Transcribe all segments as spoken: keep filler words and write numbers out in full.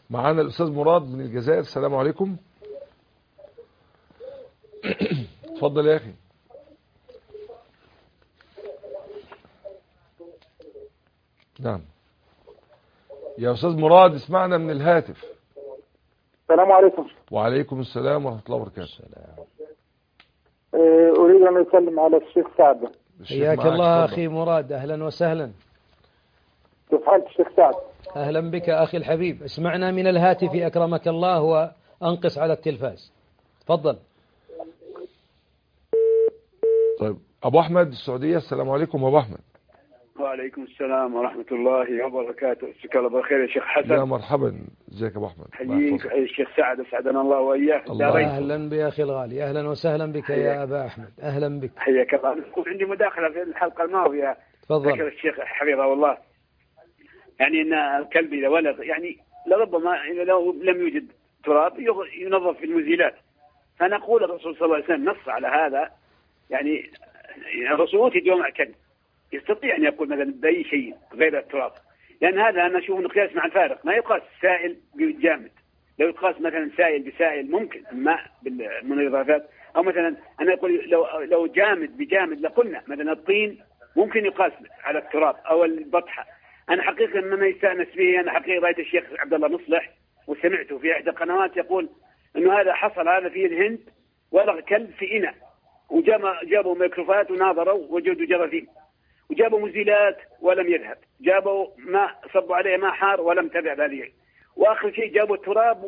معانا الأستاذ مراد من الجزائر. السلام عليكم. اتفضل يا أخي. نعم يا أستاذ مراد، اسمعنا من الهاتف. السلام عليكم. وعليكم السلام ورحمة الله وبركاته. أريد أن أسلم على الشيخ سعد. حياك الله أخي مراد، أهلا وسهلا. كيف حالك الشيخ سعد؟ أهلا بك أخي الحبيب، اسمعنا من الهاتف أكرمك الله وأنقص على التلفاز. تفضل. طيب أبو أحمد السعودية. السلام عليكم أبو أحمد. وعليكم السلام ورحمة الله وبركاته. مساك الله بالخير يا شيخ حسن. يا مرحبا، ازيك يا أبو أحمد؟ حييك حي الشيخ سعد، أسعدنا الله وإياك. أهلا بأخي الغالي، أهلا وسهلا بك حياك. يا أبا أحمد أهلا بك. حياك الله. عندي مداخلة في الحلقة الماضية. تفضل. ذكر الشيخ حفظه الله يعني أن الكلب إذا ولد يعني لربما لو لم يوجد تراب ينظف في المزيلات، فنقول الرسول صلى الله عليه وسلم نص على هذا. يعني الرسول في جمع كلب يستطيع أن يقول مثلا بأي شيء غير التراب، لأن هذا أنا أشوف أنه قياس مع الفارق، ما يقاس سائل بالجامد. لو يقاس مثلا سائل بسائل ممكن الماء بالمنظفات، أو مثلا أنا أقول لو لو جامد بجامد لقلنا مثلا الطين ممكن يقاس على التراب أو البطحة. أنا حقيقة مما يستأنس به، أنا حقيقة رأيت الشيخ عبد الله مصلح وسمعته في إحدى القنوات يقول إنه هذا حصل هذا في الهند، ولغ كلب في إناء وجابوا ميكروفات وناظروا وجدوا جراثيم، وجابوا مزيلات ولم يذهب، جابوا ماء صبوا عليه ماء حار ولم تذهب هذه، واخر شيء جابوا التراب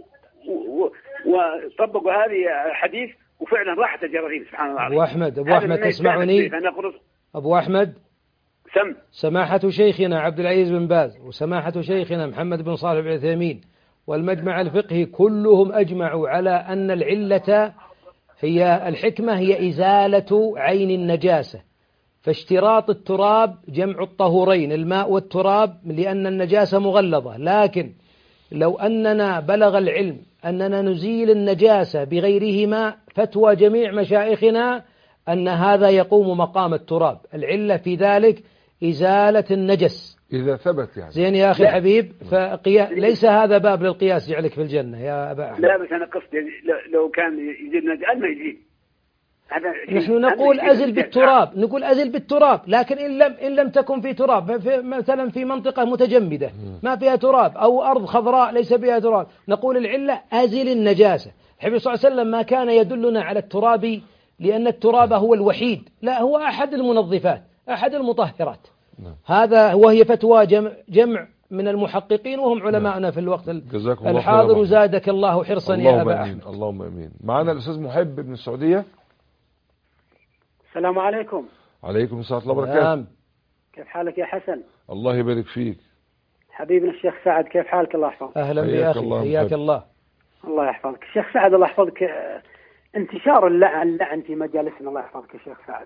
وطبقوا هذه الحديث وفعلا راحت الجراثيم. سبحان الله. ابو احمد ابو احمد تسمعني؟ ابو احمد سم سماحة شيخنا عبد العزيز بن باز وسماحة شيخنا محمد بن صالح بن عثيمين والمجمع الفقهي كلهم اجمعوا على ان العلة هي الحكمة هي ازالة عين النجاسة، فاشتراط التراب جمع الطهورين الماء والتراب لأن النجاسة مغلظة. لكن لو أننا بلغ العلم أننا نزيل النجاسة بغيرهما فتوى جميع مشايخنا أن هذا يقوم مقام التراب. العلة في ذلك إزالة النجس إذا ثبت يعني. زين يا أخي الحبيب، فقيا... ليس هذا باب للقياس يجعلك في الجنة يا أبا أحمد. لا بس أنا قصدي لو كان يزيل نجاسة ما يزيل. نحن نقول أزل بالتراب، نقول أزل بالتراب، لكن إن لم إن لم تكن في تراب، في مثلا في منطقة متجمدة ما فيها تراب أو أرض خضراء ليس فيها تراب، نقول العلة أزل النجاسة. النبي صلى الله عليه وسلم ما كان يدلنا على التراب لأن التراب هو الوحيد، لا هو أحد المنظفات أحد المطهرات. هذا وهي فتوى جمع, جمع من المحققين وهم علماءنا في الوقت الحاضر. زادك الله حرصا يا أبا أحمد. اللهم أمين. معنا الأستاذ محب من السعودية. السلام عليكم. عليكم السلام ورحمة الله وبركاته. كيف حالك يا حسن؟ الله يبارك فيك. حبيبنا الشيخ سعد كيف حالك؟ الله يحفظك. أهلا بأخي حياك الله. الله يحفظك الشيخ سعد. الله يحفظك. انتشار اللعن اللعن في مجالسنا الله يحفظك يا شيخ سعد.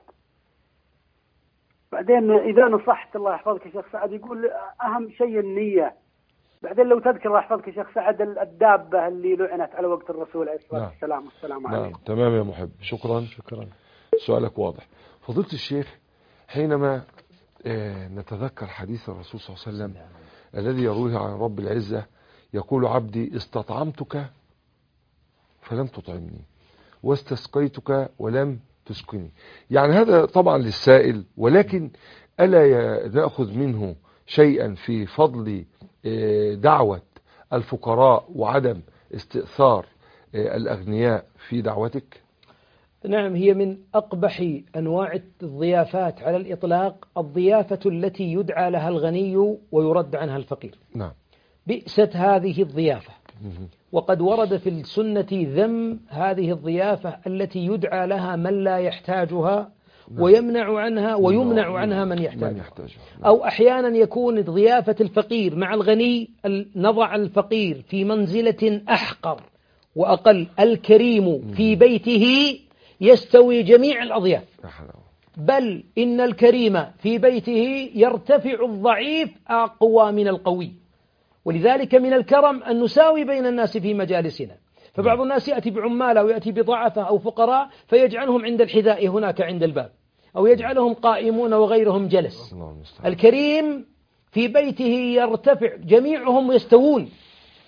بعدين إذا نصحت الله يحفظك يا شيخ سعد يقول أهم شيء النية. بعدين لو تذكر الله يحفظك يا شيخ سعد الدابة اللي لعنت على وقت الرسول عليه الصلاة والسلام. والسلام عليكم. نعم تمام يا محب، شكرا شكرا. سؤالك واضح فضيلة الشيخ. حينما نتذكر حديث الرسول صلى الله عليه وسلم الذي يرويه عن رب العزة يقول عبدي استطعمتك فلم تطعمني واستسقيتك ولم تسقني، يعني هذا طبعا للسائل، ولكن ألا نأخذ منه شيئا في فضل دعوة الفقراء وعدم استئثار الأغنياء في دعوتك؟ نعم، هي من أقبح أنواع الضيافات على الإطلاق الضيافة التي يدعى لها الغني ويرد عنها الفقير. نعم. بئست هذه الضيافة، وقد ورد في السنة ذم هذه الضيافة التي يدعى لها من لا يحتاجها ويمنع عنها ويمنع عنها من يحتاجها. أو أحيانا يكون ضيافة الفقير مع الغني نضع الفقير في منزلة أحقر وأقل. الكريم في بيته يستوي جميع الأضياف، بل إن الكريم في بيته يرتفع الضعيف أقوى من القوي. ولذلك من الكرم أن نساوي بين الناس في مجالسنا. فبعض الناس يأتي بعمالة أو يأتي بضعفة أو فقراء فيجعلهم عند الحذاء هناك عند الباب، أو يجعلهم قائمون وغيرهم جلس. الكريم في بيته يرتفع جميعهم يستوون.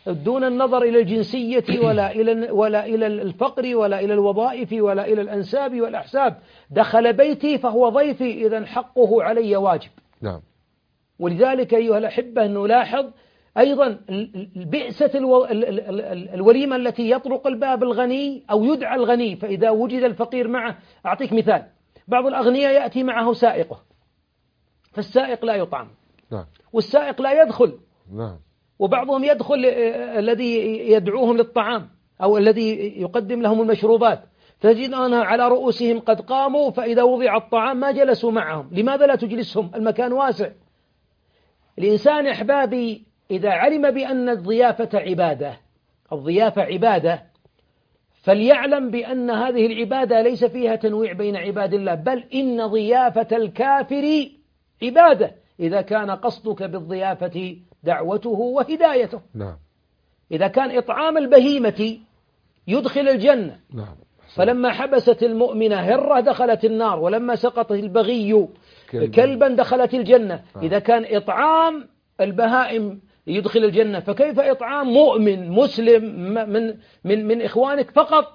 دون النظر إلى الجنسية ولا إلى ولا إلى الفقر ولا إلى الوظائف ولا إلى الأنساب والأحساب. دخل بيتي فهو ضيفي، إذن حقه علي واجب. نعم. ولذلك أيها الأحبة نلاحظ أيضا بئسة الو... الوليمة التي يطرق الباب الغني أو يدعى الغني فإذا وجد الفقير معه. أعطيك مثال، بعض الأغنياء يأتي معه سائقه، فالسائق لا يطعم. نعم. والسائق لا يدخل. نعم. وبعضهم يدخل الذي يدعوهم للطعام أو الذي يقدم لهم المشروبات، تجد أنها على رؤوسهم قد قاموا، فإذا وضع الطعام ما جلسوا معهم. لماذا لا تجلسهم؟ المكان واسع. الإنسان أحبابي إذا علم بأن الضيافة عبادة، الضيافة عبادة، فليعلم بأن هذه العبادة ليس فيها تنويع بين عباد الله، بل إن ضيافة الكافر عبادة إذا كان قصدك بالضيافة دعوته وهدايته. نعم. إذا كان إطعام البهيمة يدخل الجنة. نعم. فلما حبست المؤمنة هرة دخلت النار، ولما سقط البغي كلبا دخلت الجنة. إذا كان إطعام البهائم يدخل الجنة، فكيف إطعام مؤمن مسلم من من من إخوانك فقط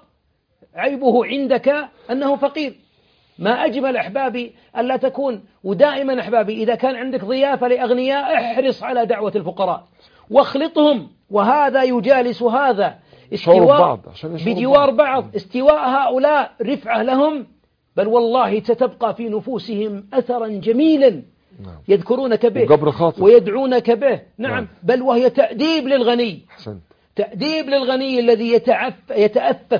عيبه عندك أنه فقير؟ ما أجمل أحبابي ألا تكون. ودائما أحبابي إذا كان عندك ضيافة لأغنياء احرص على دعوة الفقراء واخلطهم، وهذا يجالس هذا، استواء بجوار بعض، استواء هؤلاء رفعة لهم، بل والله ستبقى في نفوسهم أثرا جميلا. نعم. يذكرونك به ويدعونك به. نعم. نعم. بل وهي تأديب للغني. حسن. تأديب للغني الذي يتعف يتأفف.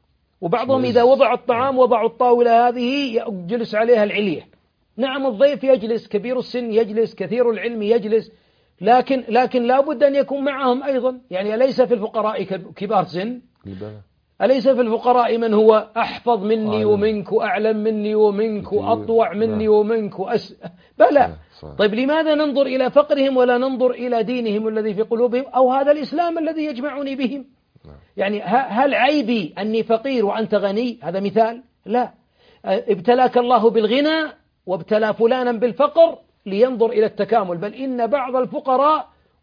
وبعضهم إذا وضع الطعام وضعوا الطاولة هذه يجلس عليها العلية. نعم الضيف يجلس، كبير السن يجلس، كثير العلم يجلس، لكن لكن لا بد أن يكون معهم أيضا. يعني أليس في الفقراء كبار سن؟ أليس في الفقراء من هو أحفظ مني ومنك وأعلم مني ومنك وأطوع مني ومنك وأس... بلى. طيب لماذا ننظر إلى فقرهم ولا ننظر إلى دينهم الذي في قلوبهم أو هذا الإسلام الذي يجمعني بهم؟ يعني هل عيبي أني فقير وأنت غني؟ هذا مثال؟ لا. ابتلاك الله بالغنى وابتلى فلانا بالفقر لينظر إلى التكامل، بل إن بعض الفقراء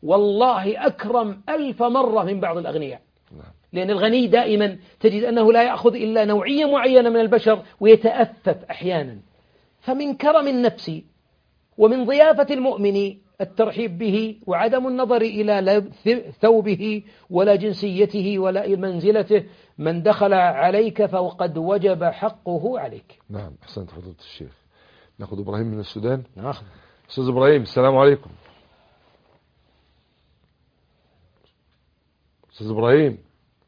والله أكرم ألف مرة من بعض الأغنياء. لأن الغني دائما تجد أنه لا يأخذ إلا نوعية معينة من البشر ويتأفف أحيانا. فمن كرم النفس ومن ضيافة المؤمن الترحيب به وعدم النظر إلى ثوبه ولا جنسيته ولا منزلته. من دخل عليك فقد وجب حقه عليك. نعم. أحسنت فضيلة الشيخ. نأخذ إبراهيم من السودان. نأخذ. أستاذ إبراهيم السلام عليكم. أستاذ إبراهيم.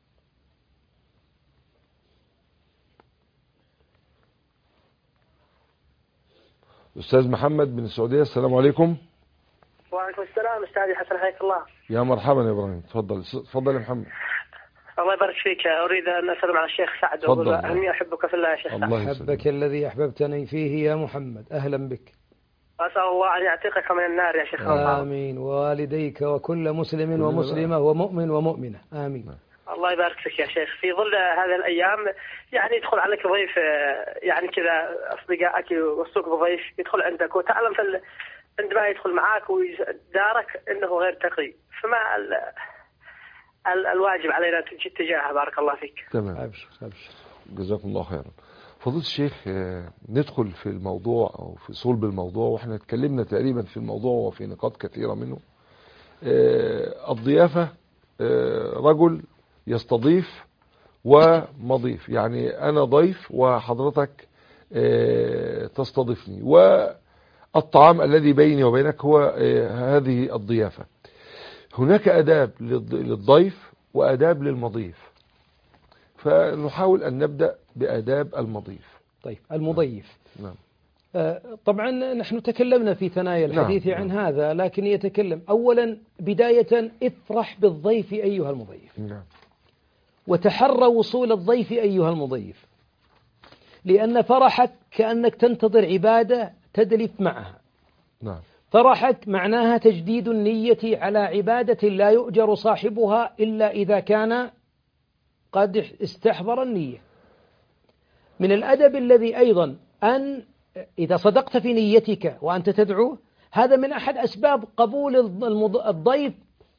أستاذ محمد من السعودية السلام عليكم. وعليكم السلام أستاذي حسن حياك الله. يا مرحبا يا إبراهيم، تفضل تفضل يا محمد. الله يبارك فيك. أريد أن أسلم على الشيخ سعد وأقول أني أحبك في الله يا شيخ سعد. أحبك الذي أحببتني فيه يا محمد، أهلا بك. أسأل الله أن يعتقك من النار يا شيخ. آمين. ووالديك وكل مسلم ومسلمة ومؤمن ومؤمنة آمين. الله يبارك فيك يا شيخ. في ظل هذه الأيام يعني يدخل عليك ضيف، يعني كذا أصدقائك يوصوك بضيف يدخل عندك وتعلم في ال... عندما يدخل معك ويدارك إنه غير تقي، فما ال... ال... الواجب علينا تجاهه؟ بارك الله فيك. تمام. أبشر أبشر. جزاكم الله خيرا. فضيلة الشيخ ندخل في الموضوع أو في صلب الموضوع، وإحنا اتكلمنا تقريبا في الموضوع وفي نقاط كثيرة منه. الضيافة رجل يستضيف ومضيف، يعني أنا ضيف وحضرتك تستضيفني، والطعام الذي بيني وبينك هو هذه الضيافة. هناك آداب للضيف وآداب للمضيف، فنحاول أن نبدأ بآداب المضيف. طيب المضيف. نعم. طبعا نحن تكلمنا في ثنايا الحديث نعم. عن نعم. هذا، لكن يتكلم أولا بداية افرح بالضيف أيها المضيف. نعم. وتحرى وصول الضيف أيها المضيف، لأن فرحك كأنك تنتظر عبادة تدلف معها. نعم. فرحك معناها تجديد النية على عبادة لا يؤجر صاحبها إلا إذا كان قد استحضر النية. من الأدب الذي أيضا أن إذا صدقت في نيتك وأنت تدعو، هذا من أحد أسباب قبول الضيف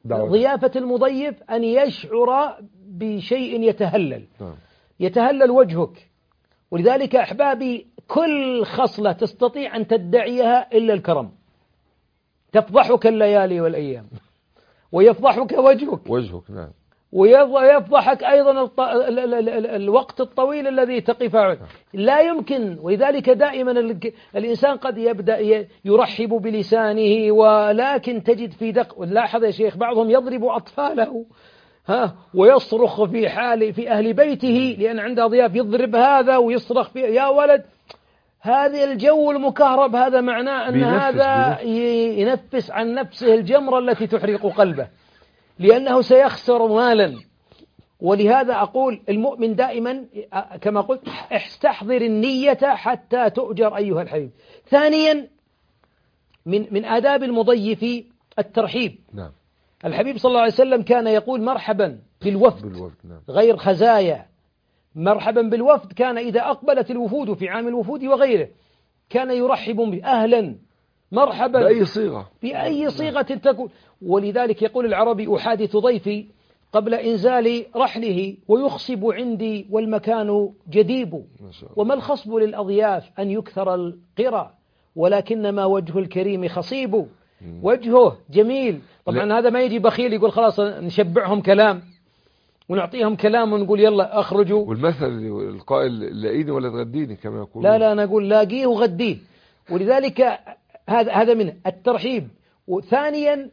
دعوة. ضيافة المضيف أن يشعر بشيء يتهلل نعم. يتهلل وجهك. ولذلك أحبابي كل خصلة تستطيع أن تدعيها إلا الكرم. تفضحك الليالي والأيام ويفضحك وجهك وجهك نعم. ويفضحك أيضا الط... ال... ال... ال... الوقت الطويل الذي تقف عنه. لا يمكن. ولذلك دائما ال... الإنسان قد يبدأ ي... يرحب بلسانه، ولكن تجد في دق. لاحظ يا شيخ بعضهم يضرب أطفاله ها ويصرخ في حال في أهل بيته لأن عنده ضياف، يضرب هذا ويصرخ في يا ولد. هذا الجو المكهرب هذا معناه أن بينفس هذا بينفس. ينفس عن نفسه الجمرة التي تحرق قلبه، لأنه سيخسر مالا. ولهذا أقول المؤمن دائما كما قلت استحضر النية حتى تؤجر أيها الحبيب. ثانيا من من آداب المضيف الترحيب. نعم. الحبيب صلى الله عليه وسلم كان يقول مرحبا بالوفد, بالوفد نعم. غير خزايا. مرحبا بالوفد كان إذا أقبلت الوفود في عام الوفود وغيره كان يرحب به أهلا مرحبا بأي صيغة بأي صيغة تكون. ولذلك يقول العربي أحادث ضيفي قبل إنزال رحله ويخصب عندي والمكان جديب. وما الخصب للأضياف أن يكثر القرى ولكنما وجه الكريم خصيب. وجهه جميل. طبعا لا. هذا ما يجي بخيل يقول خلاص نشبعهم كلام ونعطيهم كلام ونقول يلا أخرجوا. والمثل القائل لاقيني ولا تغديني كما يقول. لا لا نقول لاقيه وغديه. ولذلك هذا هذا منه الترحيب. وثانيا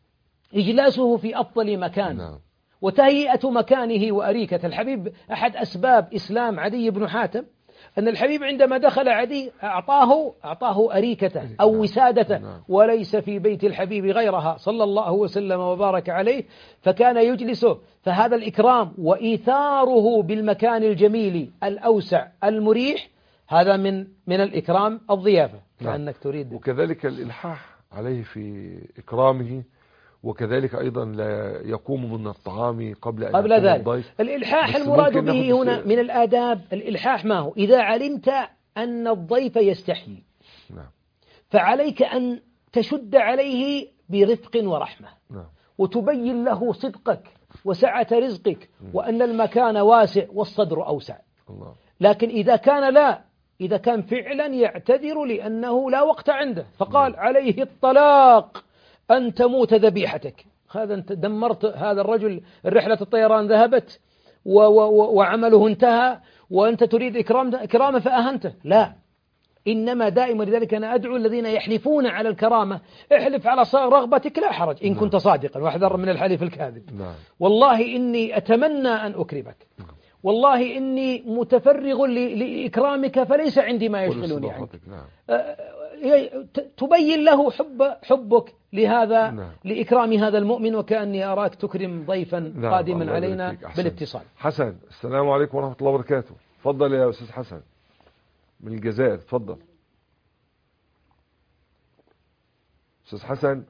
إجلاسه في أفضل مكان. نعم. وتهيئة مكانه وأريكة. الحبيب أحد أسباب إسلام عدي بن حاتم أن الحبيب عندما دخل عدي أعطاه أعطاه أريكته أو وسادته. وليس في بيت الحبيب غيرها صلى الله وسلم وبارك عليه، فكان يجلسه. فهذا الإكرام وإيثاره بالمكان الجميل الأوسع المريح هذا من من الإكرام الضيافة. كأنك تريد. وكذلك الإلحاح عليه في إكرامه، وكذلك أيضا لا يقوم من الطعام قبل أن قبل ذلك الضيف. الإلحاح المراد به هنا من الآداب. الإلحاح ما هو؟ إذا علمت أن الضيف يستحيي نعم. فعليك أن تشد عليه برفق ورحمة. نعم. وتبين له صدقك وسعة رزقك وأن المكان واسع والصدر أوسع. الله. لكن إذا كان لا إذا كان فعلا يعتذر لأنه لا وقت عنده فقال نعم. عليه الطلاق أن تموت ذبيحتك. هذا أنت دمرت هذا الرجل. الرحلة الطيران ذهبت و و وعمله انتهى وأنت تريد إكرام إكرامه فأهنته. لا، إنما دائما. لذلك أنا أدعو الذين يحلفون على الكرامة احلف على رغبتك لا حرج إن كنت صادقا، واحذر من الحلف الكاذب. والله إني أتمنى أن أكرمك، والله إني متفرغ لإكرامك فليس عندي ما يشغلني عنك. تبين له حب حبك لهذا نعم. لإكرام هذا المؤمن. وكأني أراك تكرم ضيفا نعم. قادما علينا بالاتصال. حسن، السلام عليكم ورحمة الله وبركاته. تفضل يا أستاذ حسن من الجزائر. تفضل أستاذ حسن.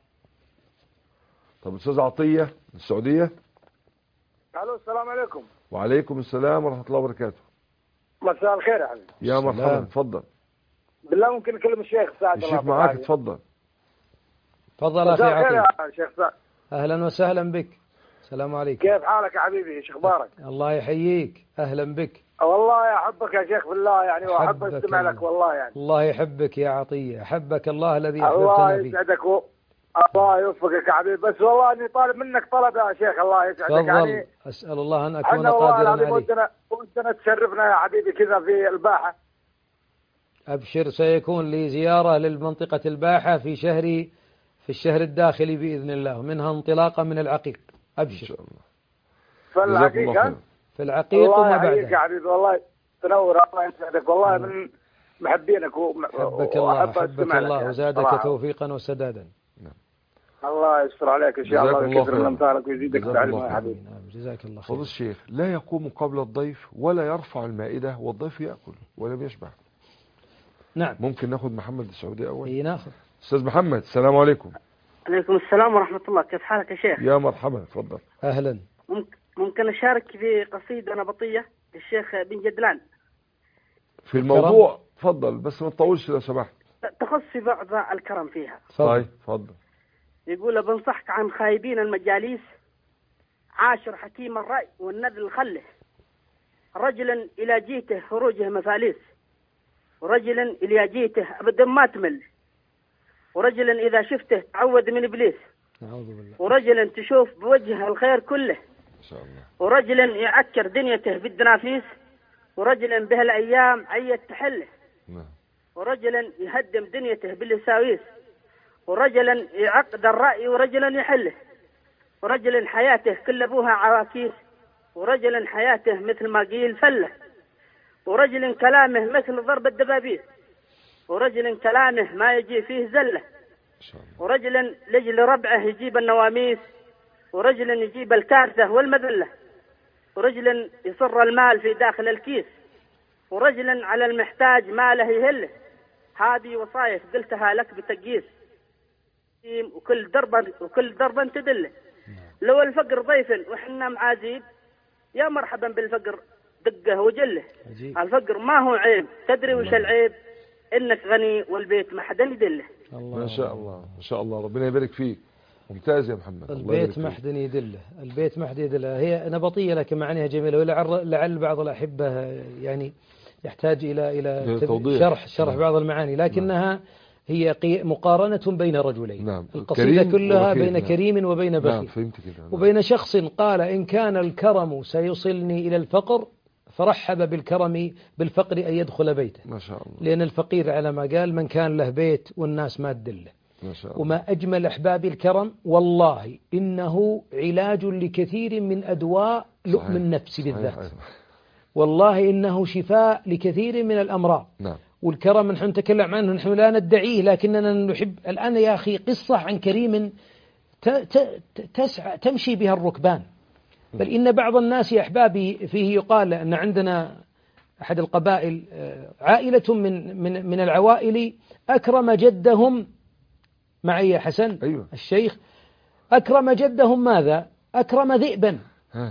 طب أستاذ عطية من السعودية. الو السلام عليكم. وعليكم السلام ورحمة الله وبركاته. مساء الخير يا حبيبي. يا مرحبا. تفضل. بالله ممكن اكلم الشيخ سعد؟ الشيخ معاك. تفضل. تفضل اخي عطية. يا شيخ سعد. اهلا وسهلا بك. السلام عليكم. كيف حالك يا حبيبي؟ ايش اخبارك؟ الله يحييك. اهلا بك. والله احبك يا شيخ بالله يعني، واحب استمع لك والله يعني. الله يحبك يا عطية. احبك الله الذي احببتنا الله فيه. يسعدك و... الله يوفقك يا حبيبي. بس والله اني طالب منك طلب يا شيخ. الله يسعدك يعني. اسال الله ان اكون قادرا عليه. ودنا ودنا تشرفنا يا حبيبي كذا في الباحة. ابشر، سيكون لي زيارة للمنطقة الباحة في شهر في الشهر الداخلي بإذن الله، منها انطلاقا من العقيق. أبشر إن شاء الله. في العقيق في العقيق وما بعدها. الله يا حبيبي والله تنور. الله يسعدك والله من محبينك وحبك الله. حبك الله وزادك توفيقا وسدادا. الله يستر عليك إن شاء الله ويكثر من أمثالك ويزيدك بالعلم يا حبيبي. جزاك الله خير. فضل الشيخ لا يقوم قبل الضيف ولا يرفع المائدة والضيف يأكل ولم يشبع. نعم. ممكن ناخذ محمد السعودي أول؟ اي ناخذ. أستاذ محمد السلام عليكم. عليكم السلام ورحمة الله. كيف حالك يا شيخ؟ يا مرحبا. تفضل. أهلا. ممكن, ممكن أشارك في قصيدة نبطية للشيخ بن جدلان في الموضوع؟ تفضل بس ما تطولش لو سمحت. تخص في بعض الكرم فيها. طيب تفضل. يقول بنصحك عن خايبين المجاليس، عاشر حكيم الرأي والنذل خله، رجلا إلى جيته خروجه مفاليس، ورجلا إلى جيته أبدا ما تمل، ورجلا إذا شفته تعوذ من إبليس، ورجلا تشوف بوجهه الخير كله، ما شاء الله. ورجلا يعكر دنيته بالدنافيس، ورجلا به الأيام عيت تحله، ورجلا يهدم دنيته بالساويس، ورجلا يعقد الرأي ورجلا يحله، ورجلا حياته كل أبوها عواكيس، ورجلا حياته مثل ما قيل فله، ورجل كلامه مثل ضرب الدبابيس، ورجل كلامه ما يجي فيه زله، ورجل لجل ربعه يجيب النواميس، ورجل يجيب الكارثة والمذلة، ورجل يصر المال في داخل الكيس، ورجل على المحتاج ماله يهله. هذه وصايف قلتها لك بتقييس، وكل دربا وكل دربا تدله. لو الفقر ضيف وحنا معازيب، يا مرحبا بالفقر دقه وجله. الفقر ما هو عيب، تدري وش العيب؟ انك غني والبيت ما حدا يدله. ما شاء الله ما شاء الله، ربنا يبارك فيك. ممتاز يا محمد. البيت ما حدا يدله، البيت ما حدا يدله. هي نبطية لكن معانيها جميلة، ولعل بعض الأحبة يعني يحتاج إلى إلى شرح شرح بعض المعاني، لكنها نعم. هي مقارنة بين رجلين. نعم. القصيدة كلها بين نعم. كريم وبين بخيل. نعم. فهمت كده. نعم. وبين شخص قال إن كان الكرم سيوصلني إلى الفقر، فرحب بالكرم بالفقر أن يدخل بيته. ما شاء الله. لأن الفقير على ما قال من كان له بيت والناس ما تدله. ما شاء الله. وما أجمل أحبابي الكرم، والله إنه علاج لكثير من أدواء لؤم النفس بالذات. صحيح. والله إنه شفاء لكثير من الأمراض. نعم. والكرم نحن نتكلم عنه، نحن لا ندعيه، لكننا نحب. الآن يا أخي قصة عن كريم تسعى تمشي بها الركبان. بل إن بعض الناس يا أحبابي فيه يقال أن عندنا أحد القبائل عائلة من من من العوائل أكرم جدهم معي يا حسن. أيوة. الشيخ أكرم جدهم ماذا؟ أكرم ذئبا. ها.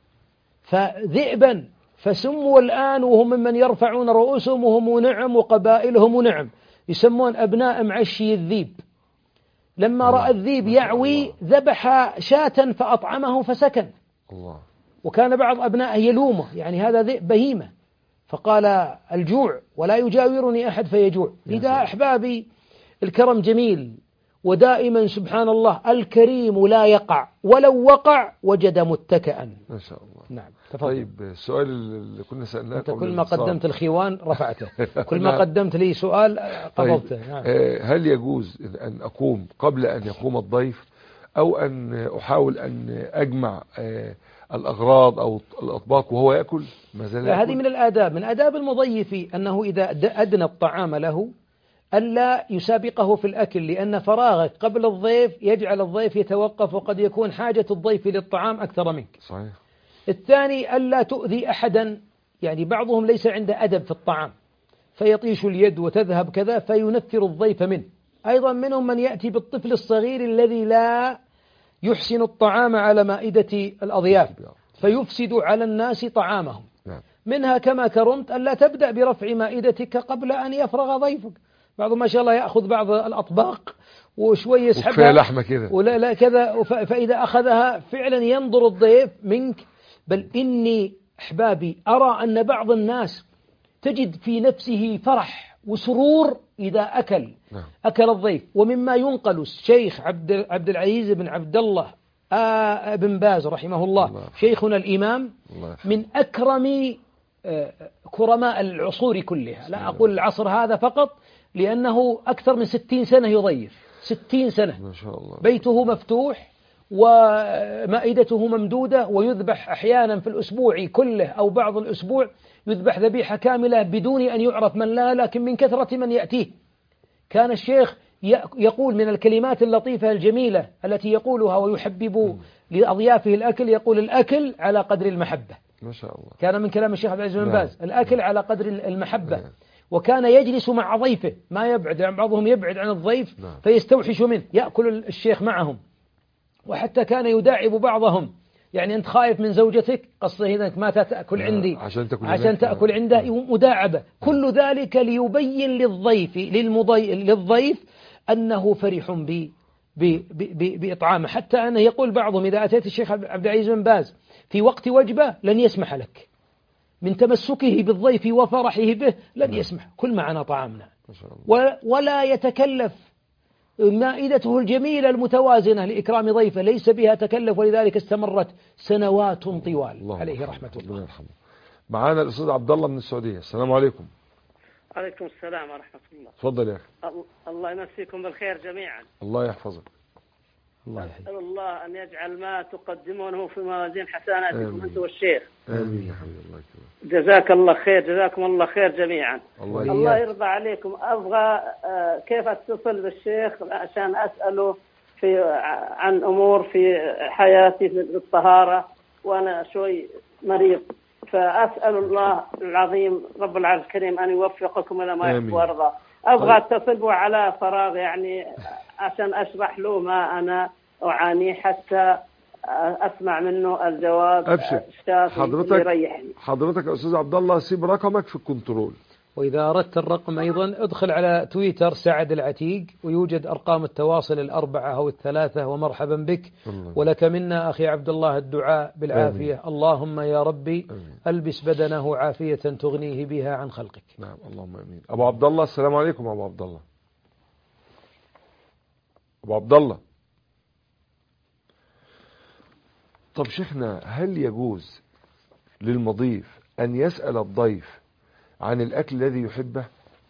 فذئبا فسموا الآن وهم ممن يرفعون رؤوسهم وهم نعم وقبائلهم نعم، يسمون أبناء معشي الذيب. لما رأى الذيب يعوي ذبح شاة فأطعمه فسكن. الله. وكان بعض أبنائه يلومه، يعني هذا ذئب بهيمة، فقال الجوع ولا يجاورني أحد فيجوع. لذا أحبابي الكرم جميل، ودائما سبحان الله الكريم لا يقع، ولو وقع وجد متكئا. ما شاء الله. نعم. تفضل. طيب السؤال اللي كنا سألناه، أنت كل ما قدمت الخيوان رفعته، كل ما قدمت لي سؤال قبضته. طيب. نعم. هل يجوز أن أقوم قبل أن يقوم الضيف، أو أن أحاول أن أجمع الأغراض أو الأطباق وهو يأكل؟ لا، هذه من الآداب، من آداب المضيف أنه إذا أدنى الطعام له ألا يسابقه في الأكل، لأن فراغك قبل الضيف يجعل الضيف يتوقف، وقد يكون حاجة الضيف للطعام أكثر منك. صحيح. الثاني ألا تؤذي أحدا، يعني بعضهم ليس عنده أدب في الطعام فيطيش اليد وتذهب كذا فينفر الضيف منه. أيضا منهم من يأتي بالطفل الصغير الذي لا يحسن الطعام على مائدة الأضياف فيفسد على الناس طعامهم. منها كما كرمت ألا تبدأ برفع مائدتك قبل أن يفرغ ضيفك. بعض ما شاء الله يأخذ بعض الأطباق وشوي يسحبها لحمة كذا ولا لا كذا، فإذا أخذها فعلا ينظر الضيف منك. بل إني أحبابي أرى أن بعض الناس تجد في نفسه فرح وسرور إذا أكل نعم. أكل الضيف. ومما ينقل الشيخ عبد عبد العزيز بن عبد الله آه بن باز رحمه الله, الله. شيخنا الإمام الله. من أكرم آه كرماء العصور كلها، لا أقول العصر هذا فقط، لأنه أكثر من ستين سنة يضيف، ستين سنة ما شاء الله. بيته مفتوح ومائدته ممدودة، ويذبح أحيانا في الأسبوع كله أو بعض الأسبوع يذبح ذبيحة كاملة بدون أن يعرف من لا، لكن من كثرة من يأتيه. كان الشيخ يقول من الكلمات اللطيفة الجميلة التي يقولها ويحبب لأضيافه الأكل، يقول الأكل على قدر المحبة. ما شاء الله. كان من كلام الشيخ عبد العزيز بن باز الأكل على قدر المحبة. وكان يجلس مع ضيفه ما يبعد، يعني بعضهم يبعد عن الضيف فيستوحش منه، يأكل الشيخ معهم. وحتى كان يداعب بعضهم، يعني أنت خايف من زوجتك قصة إذا ما تأكل عندي عشان تأكل, عشان تأكل عنده، مداعبة. كل ذلك ليبين للضيف للمضي للضيف أنه فرح بي، بإطعامه، حتى أنه يقول بعضهم إذا أتيت الشيخ عبد العزيز بن باز في وقت وجبة لن يسمح لك، من تمسكه بالضيف وفرحه به لن يسمح، كل معنا طعامنا، ولا يتكلف، مائدته الجميلة المتوازنة لإكرام ضيفه ليس بها تكلف، ولذلك استمرت سنوات طوال عليه رحمة الله. معانا الأستاذ عبد الله من السعودية. السلام عليكم. عليكم السلام ورحمة الله. تفضل يا أخي. الله يمسيكم بالخير جميعا. الله يحفظك. الله يحفظك. أسأل الله أن يجعل ما تقدمونه في موازين حسناتكم أنت والشيخ. آمين يا حبيبي. الله يكرمك. جزاك الله خير، جزاكم الله خير جميعا. الله, الله يرضى عليكم. أبغى كيف أتصل بالشيخ عشان أسأله في عن أمور في حياتي في الطهارة، وأنا شوي مريض، فأسأل الله العظيم رب العرش الكريم أن يوفقكم إلى ما يحب ويرضى. أبغى أتصل على فراغ يعني عشان أشرح له ما أنا أعانيه حتى أسمع منه الجواب. أبشر. حضرتك حضرتك يا أستاذ عبد الله سيب رقمك في الكنترول، وإذا أردت الرقم أيضا ادخل على تويتر سعد العتيق، ويوجد أرقام التواصل الأربعة أو الثلاثة، ومرحبا بك. الله. ولك منا أخي عبد الله الدعاء بالعافية. آمين. اللهم يا ربي آمين. ألبس بدنه عافية تغنيه بها عن خلقك. نعم اللهم آمين. أبو عبد الله السلام عليكم. أبو عبد الله أبو عبد الله طب شيخنا، هل يجوز للمضيف أن يسأل الضيف عن الأكل الذي يحبه؟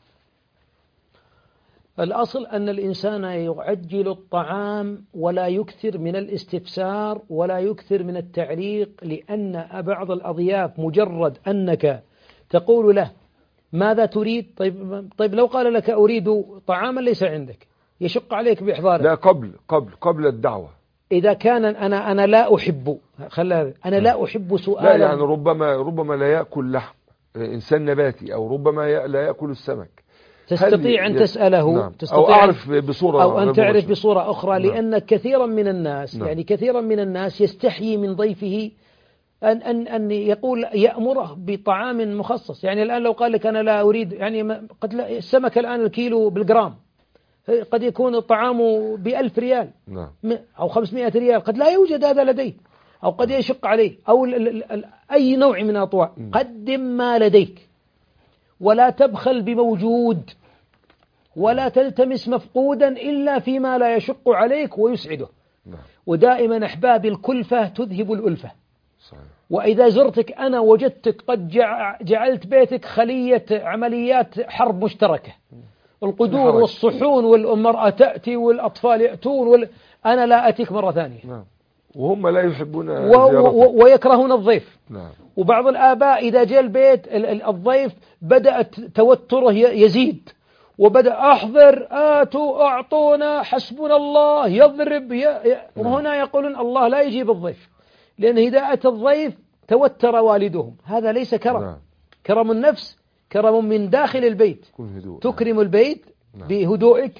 الأصل أن الإنسان يعجل الطعام ولا يكثر من الاستفسار ولا يكثر من التعليق، لأن بعض الأضياف مجرد أنك تقول له ماذا تريد، طيب, طيب لو قال لك أريد طعاما ليس عندك يشق عليك بإحضاره. لا قبل قبل قبل الدعوة. إذا كان أنا أنا لا أحب خلى أنا لا أحب سؤالا. لا يعني ربما ربما لا يأكل لحم، إنسان نباتي، أو ربما لا يأكل السمك، تستطيع أن تسأله. نعم. تستطيع أو أعرف بصورة أو أن تعرف بصورة أخرى. نعم. لأن كثيرا من الناس نعم. يعني كثيرا من الناس يستحيي من ضيفه أن أن أن يقول يأمره بطعام مخصص. يعني الآن لو قال لك أنا لا أريد، يعني قد لا السمك الآن الكيلو بالجرام، قد يكون الطعام بألف ريال. نعم. أو خمسمائة ريال، قد لا يوجد هذا لديه، أو قد يشق عليه، أو ال ال ال أي نوع من الأطواع. قدم ما لديك، ولا تبخل بموجود، ولا تلتمس مفقودا إلا فيما لا يشق عليك ويسعده. نعم. ودائما أحباب الكلفة تذهب الألفة. صحيح. وإذا زرتك أنا وجدتك قد جعلت بيتك خلية عمليات حرب مشتركة، القدور والصحون والمرأة تأتي والأطفال يأتون وال... أنا لا أتيك مرة ثانية. نعم. وهم لا يحبون و... و... ويكرهون الضيف. نعم. وبعض الآباء إذا جاء البيت الضيف بدأت توتره يزيد، وبدأ أحضر آتوا أعطونا حسبنا الله يضرب ي... ي... وهنا يقولون الله لا يجيب الضيف، لأن إذا أتى الضيف توتر والدهم. هذا ليس كرم. نعم. كرم النفس كرم من داخل البيت، تكرم البيت نعم. بهدوئك،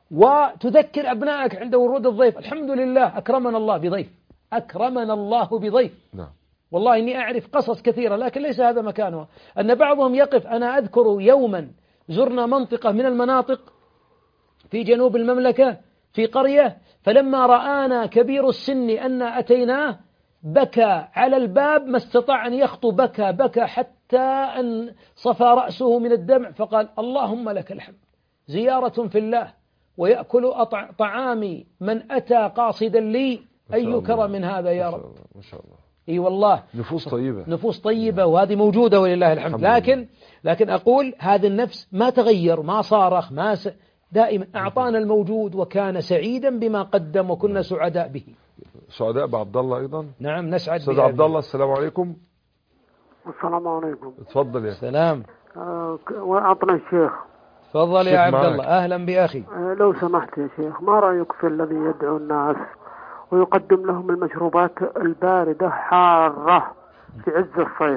وتذكر أبنائك عند ورود الضيف الحمد لله أكرمنا الله بضيف، أكرمنا الله بضيف. نعم. والله إني أعرف قصص كثيرة، لكن ليس هذا مكانها. أن بعضهم يقف. أنا أذكر يوما زرنا منطقة من المناطق في جنوب المملكة في قرية، فلما رآنا كبير السن أن أتيناه بكى على الباب، ما استطاع أن يخطو، بكى بكى حتى أن صفى رأسه من الدمع، فقال اللهم لك الحمد، زيارة في الله ويأكل طعامي من أتى قاصدا لي، أي كرم من هذا يا رب. ما شاء الله. اي والله نفوس طيبة، نفوس طيبة، وهذه موجودة ولله الحمد. لكن لكن أقول هذا النفس ما تغير، ما صارخ، ما س... دائما أعطانا الموجود وكان سعيدا بما قدم، وكنا سعداء به. سعداء بعبد الله أيضا. نعم نسعد. أستاذ عبد الله السلام عليكم. السلام عليكم. تفضل يا سلام. أه وأعطنا الشيخ. تفضل يا عبد الله. أهلا بأخي. أه لو سمحت يا شيخ، ما رأيك في الذي يدعو الناس ويقدم لهم المشروبات الباردة حارة في عز الصيف؟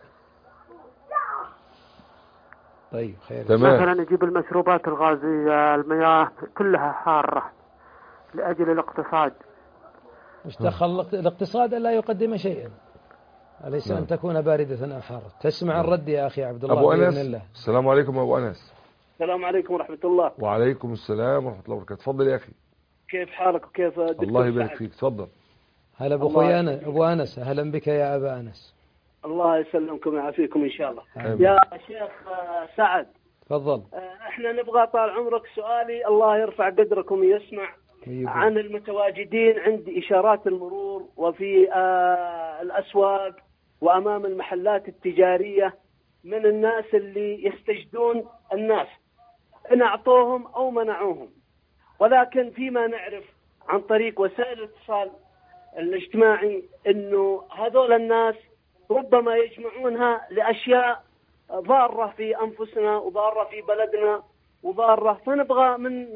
طيب خير. تمام. مثلا يجيب المشروبات الغازية، المياه كلها حارة لأجل الاقتصاد. مش دخل الاقتصاد لا يقدم شيئا، أليس نعم. أن تكون باردة أو حارة. تسمع نعم. الرد يا أخي عبد الله. أبو أنس الله. السلام عليكم أبو أنس. السلام عليكم ورحمة الله. وعليكم السلام ورحمة الله وبركاته. تفضل يا أخي. كيف حالك وكيف دكتور؟ الله يبارك فيك، تفضل. هلا بأخوي أنا أبو أنس، أهلا بك يا أبا أنس. الله يسلمكم ويعافيكم إن شاء الله. آمين. يا شيخ سعد، تفضل. احنا نبغى طال عمرك سؤالي الله يرفع قدركم ويسمع عن المتواجدين عند إشارات المرور وفي آه الأسواق وأمام المحلات التجارية من الناس اللي يستجدون الناس إن أعطوهم أو منعوهم، ولكن فيما نعرف عن طريق وسائل الاتصال الاجتماعي إنه هذول الناس ربما يجمعونها لأشياء ضارة في أنفسنا وضارة في بلدنا وضارة، فنبغى من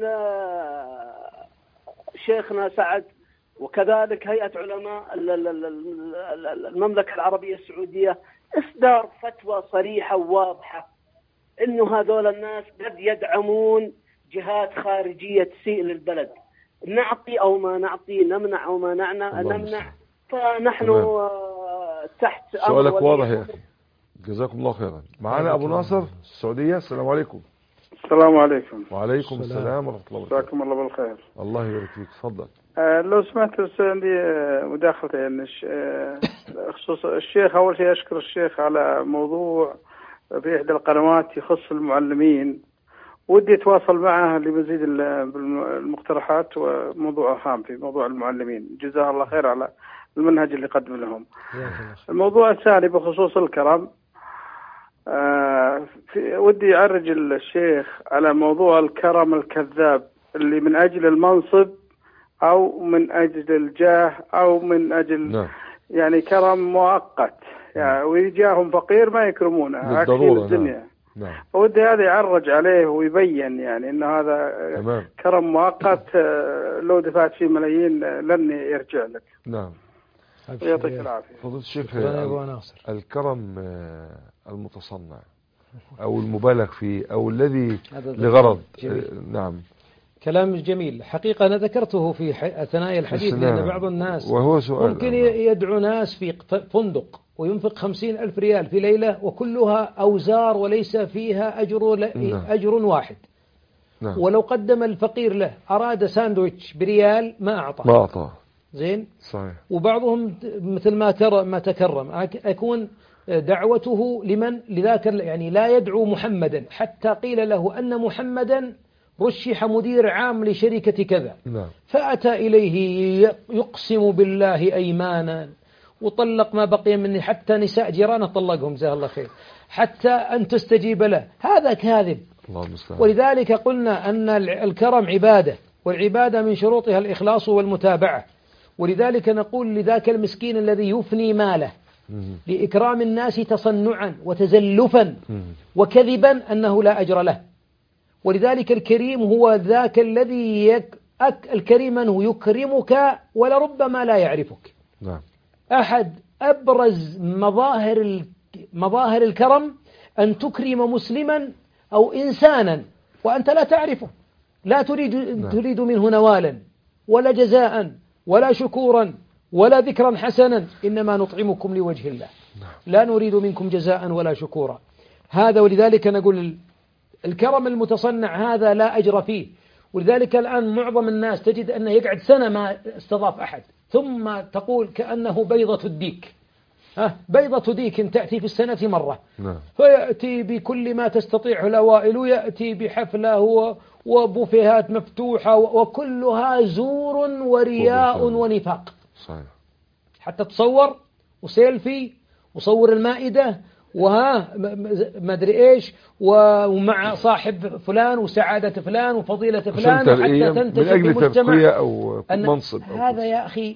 شيخنا سعد وكذلك هيئة علماء المملكة العربية السعودية إصدار فتوى صريحة وواضحة إنه هذول الناس قد يدعمون جهات خارجية تسيء للبلد، نعطي أو ما نعطي، نمنع أو ما نمنع نمنع فنحن تحت أمر. سؤالك واضح يا أخي، جزاكم الله خيرا. معانا أبو ناصر السعودية. السلام عليكم. السلام عليكم. وعليكم السلام ورحمة الله وبركاته. جزاكم الله بالخير. الله يبارك فيك، تفضل. آه لو سمحت بس عندي مداخلتين. آه خصوص الشيخ، أول شيء أشكر الشيخ على موضوع في إحدى القنوات يخص المعلمين، ودي أتواصل معه لمزيد المقترحات وموضوع هام في موضوع المعلمين. جزاه الله خير على المنهج اللي قدم لهم. الموضوع الثاني بخصوص الكرم، آه في ودي أعرج الشيخ على موضوع الكرم الكذاب اللي من أجل المنصب أو من أجل الجاه أو من أجل نعم. يعني كرم مؤقت، يعني ويجاهم فقير ما يكرمونه أكثر الدنيا. نعم. ودي هذا يعرج عليه ويبين يعني إنه هذا تمام. كرم مؤقت، لو دفعت فيه ملايين لن يرجع لك. نعم. يعطيك العافية. فضيلة الشيخ، الكرم المتصنع أو المبالغ فيه أو الذي لغرض. نعم. كلام جميل حقيقة. أنا ذكرته في أثناء الحديث لأن بعض الناس وهو سؤال ممكن يدعو ناس في فندق وينفق خمسين ألف ريال في ليلة وكلها أوزار وليس فيها أجر, نعم. أجر واحد. نعم. ولو قدم الفقير له أراد ساندويتش بريال ما أعطاه ما أعطاه. زين. صحيح. وبعضهم مثل ما كرم ما تكرم أكون دعوته لمن لذاك يعني لا يدعو محمدا حتى قيل له أن محمدا رشح مدير عام لشركة كذا. نعم. فأتى إليه يقسم بالله أيمانا وطلق ما بقي مني حتى نساء جيرانه طلقهم جزاه الله خير حتى أن تستجيب له. هذا كاذب. الله المستعان. ولذلك قلنا أن الكرم عبادة، والعبادة من شروطها الإخلاص والمتابعة. ولذلك نقول لذاك المسكين الذي يفني ماله لإكرام الناس تصنعا وتزلفا وكذبا أنه لا أجر له. ولذلك الكريم هو ذاك الذي يك أك الكريم من يكرمك ولربما لا يعرفك. نعم. أحد أبرز مظاهر مظاهر الكرم أن تكرم مسلما أو إنسانا وأنت لا تعرفه، لا تريد نعم. تريد منه نوالا ولا جزاء ولا شكورا ولا ذكرا حسنا، إنما نطعمكم لوجه الله لا نريد منكم جزاء ولا شكورا. هذا ولذلك نقول الكرم المتصنع هذا لا أجر فيه. ولذلك الآن معظم الناس تجد أنه يقعد سنة ما استضاف أحد ثم تقول كأنه بيضة الديك. ها بيضة ديك تأتي في السنة مرة. نعم. فيأتي بكل ما تستطيع الأوائل ويأتي بحفلة وبوفيهات مفتوحة وكلها زور ورياء ونفاق. صحيح. حتى تصور وسيلفي وصور المائدة وها ما ادري ايش ومع صاحب فلان وسعادة فلان وفضيلة فلان حتى تنتج من أجل ترقية أو منصب أو هذا يا أخي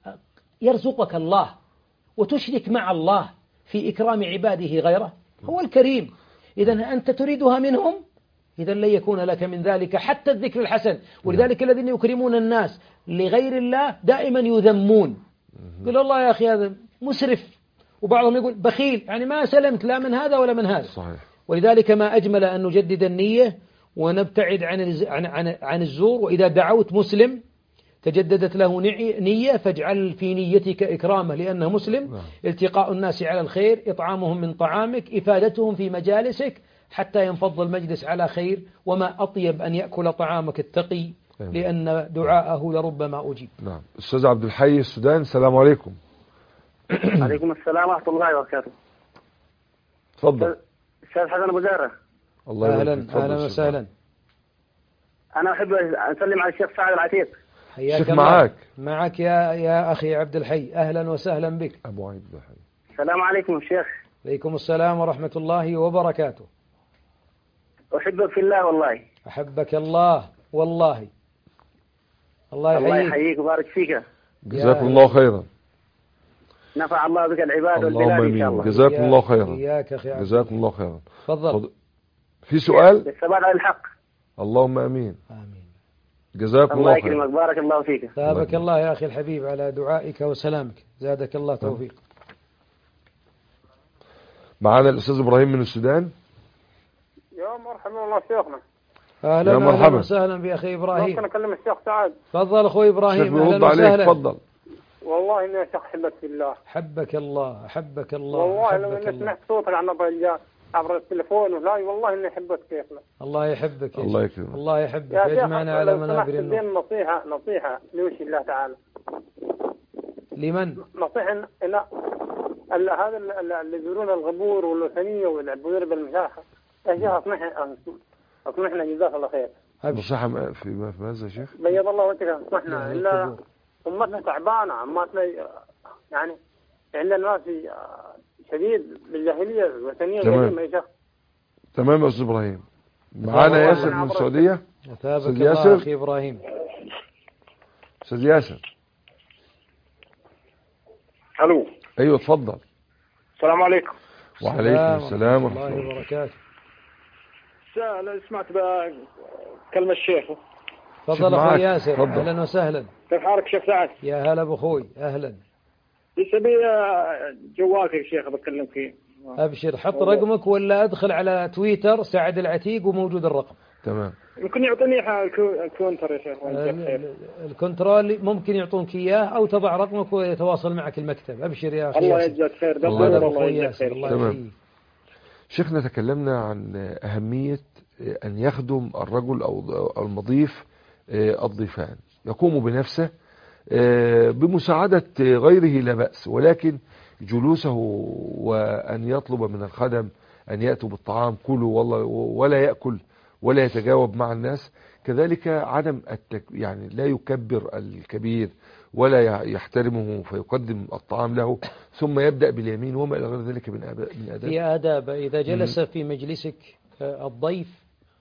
يرزقك الله وتشرك مع الله في إكرام عباده غيره. هو الكريم. إذن أنت تريدها منهم، إذا لن يكون لك من ذلك حتى الذكر الحسن. ولذلك الذين يكرمون الناس لغير الله دائما يذمون. يقول الله يا أخي هذا مسرف، وبعضهم يقول بخيل، يعني ما سلمت لا من هذا ولا من هذا. صحيح. ولذلك ما أجمل أن نجدد النية ونبتعد عن عن عن, عن الزور. وإذا دعوت مسلم تجددت له نية فاجعل في نيتك إكرامه لأنه مسلم. نعم. التقاء الناس على الخير، إطعامهم من طعامك، إفادتهم في مجالسك حتى ينفض المجلس على خير. وما أطيب أن يأكل طعامك التقي لأن دعاءه لربما أجيب. نعم. أستاذ عبد الحي السودان، السلام عليكم. عليكم السلام ورحمة الله وبركاته. تفضل. أستاذ حسن أبو زهرة. الله أهلا أهلا وسهلا. أنا أحب أسلم على الشيخ سعد العتيق. حياك الله. معك معك يا يا أخي عبد الحي، أهلا وسهلا بك. أبو عبد الحي. السلام عليكم الشيخ. عليكم السلام ورحمة الله وبركاته. أحبك في الله والله. أحبك الله والله. الله يحييك. الله يحييك ويبارك فيك. جزاكم الله خيرا. نفع الله بك العباد والبلاد إن شاء الله. جزاكم الله خيرا. إياك أخي. جزاكم الله خيرا. تفضل. في سؤال؟ الثبات على الحق. اللهم أمين. آمين. جزاكم الله خيرا. الله يكرمك، بارك الله فيك. ثابك الله يا أخي الحبيب على دعائك وسلامك، زادك الله توفيق. معنا الأستاذ إبراهيم من السودان. يا مرحبا والله شيخنا. أهلا يا مرحبا وسهلا بأخي إبراهيم. ممكن أكلم الشيخ سعد؟ تفضل أخوي إبراهيم. أهلا وسهلا. تفضل. والله إني شيخ أحبك في الله. حبك الله حبك الله. والله لو إني سمعت صوتك عن الرجال عبر التليفون ولا والله إني أحبك شيخنا. الله يحبك. الله يكرمك. الله يحبك. يجمعنا على منابر النور. نصيحة نصيحة لوجه الله تعالى. لمن؟ نصيحة إن هذا اللي يزورون الغبور والوثنية والعبودية بالمشايخ. يا شيخ أسمحنا أسمحنا جزاك الله خير. نصيحة في ماذا يا شيخ؟ بيض الله وجهك. أسمحنا إلا أمتنا تعبانة، أمتنا يعني عندنا ناس شديد بالجاهلية الوثنية القديمة يا شيخ. تمام يا أستاذ إبراهيم. معانا ياسر من السعودية. أستاذ ياسر. أخي إبراهيم. أستاذ ياسر. ألو. أيوة تفضل. السلام عليكم. وعليكم السلام ورحمة الله وبركاته. أنا سمعت كلمة الشيخ. تفضل أخوي ياسر. أهلا وسهلا. كيف حالك شيخ سعد؟ يا هلا بأخوي أهلا. لسه بي جوالك يا شيخ بتكلم فيه. أبشر، حط رقمك ولا أدخل على تويتر سعد العتيق وموجود الرقم. تمام. يمكن يعطيني الكونتر يا شيخ. الكنترول ممكن يعطونك إياه أو تضع رقمك ويتواصل معك المكتب. أبشر يا أخي. الله يجزاك خير. الله يجزاك خير. الله تمام. شيخنا تكلمنا عن أهمية أن يخدم الرجل أو المضيف الضيفان، يقوم بنفسه بمساعدة غيره لا بأس، ولكن جلوسه وأن يطلب من الخدم أن يأتوا بالطعام كله ولا يأكل ولا يتجاوب مع الناس، كذلك عدم التك... يعني لا يكبر الكبير ولا يحترمه فيقدم الطعام له ثم يبدأ باليمين وما إلى غير ذلك من آداب. في آداب إذا جلس في مجلسك الضيف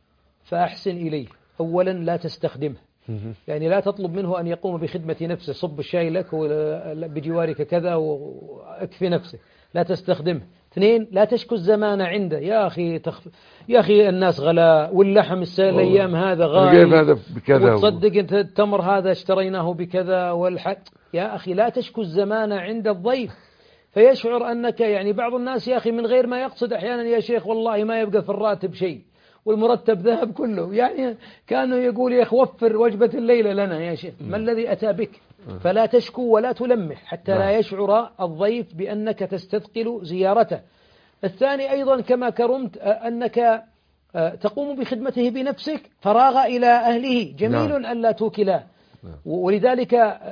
فأحسن إليه. أولا لا تستخدمه، يعني لا تطلب منه أن يقوم بخدمة نفسه، صب الشاي لك بجوارك كذا واكفي نفسه، لا تستخدمه. اثنين، لا تشكو الزمان عنده. يا أخي تخ... يا أخي الناس غلاء واللحم الأيام هذا غالي هذا بكذا وتصدق أنت التمر هذا اشتريناه بكذا والحد. يا أخي لا تشكو الزمان عند الضيف فيشعر أنك يعني بعض الناس يا أخي من غير ما يقصد أحيانا يا شيخ والله ما يبقى في الراتب شيء والمرتب ذهب كله، يعني كانوا يقول يا أخي وفر وجبة الليلة لنا يا شيخ، ما الذي أتى بك؟ فلا تشكو ولا تلمح حتى لا يشعر الضيف بأنك تستثقل زيارته. الثاني أيضا كما كرمت أنك تقوم بخدمته بنفسك فراغ إلى أهله، جميل أن لا توكله، ولذلك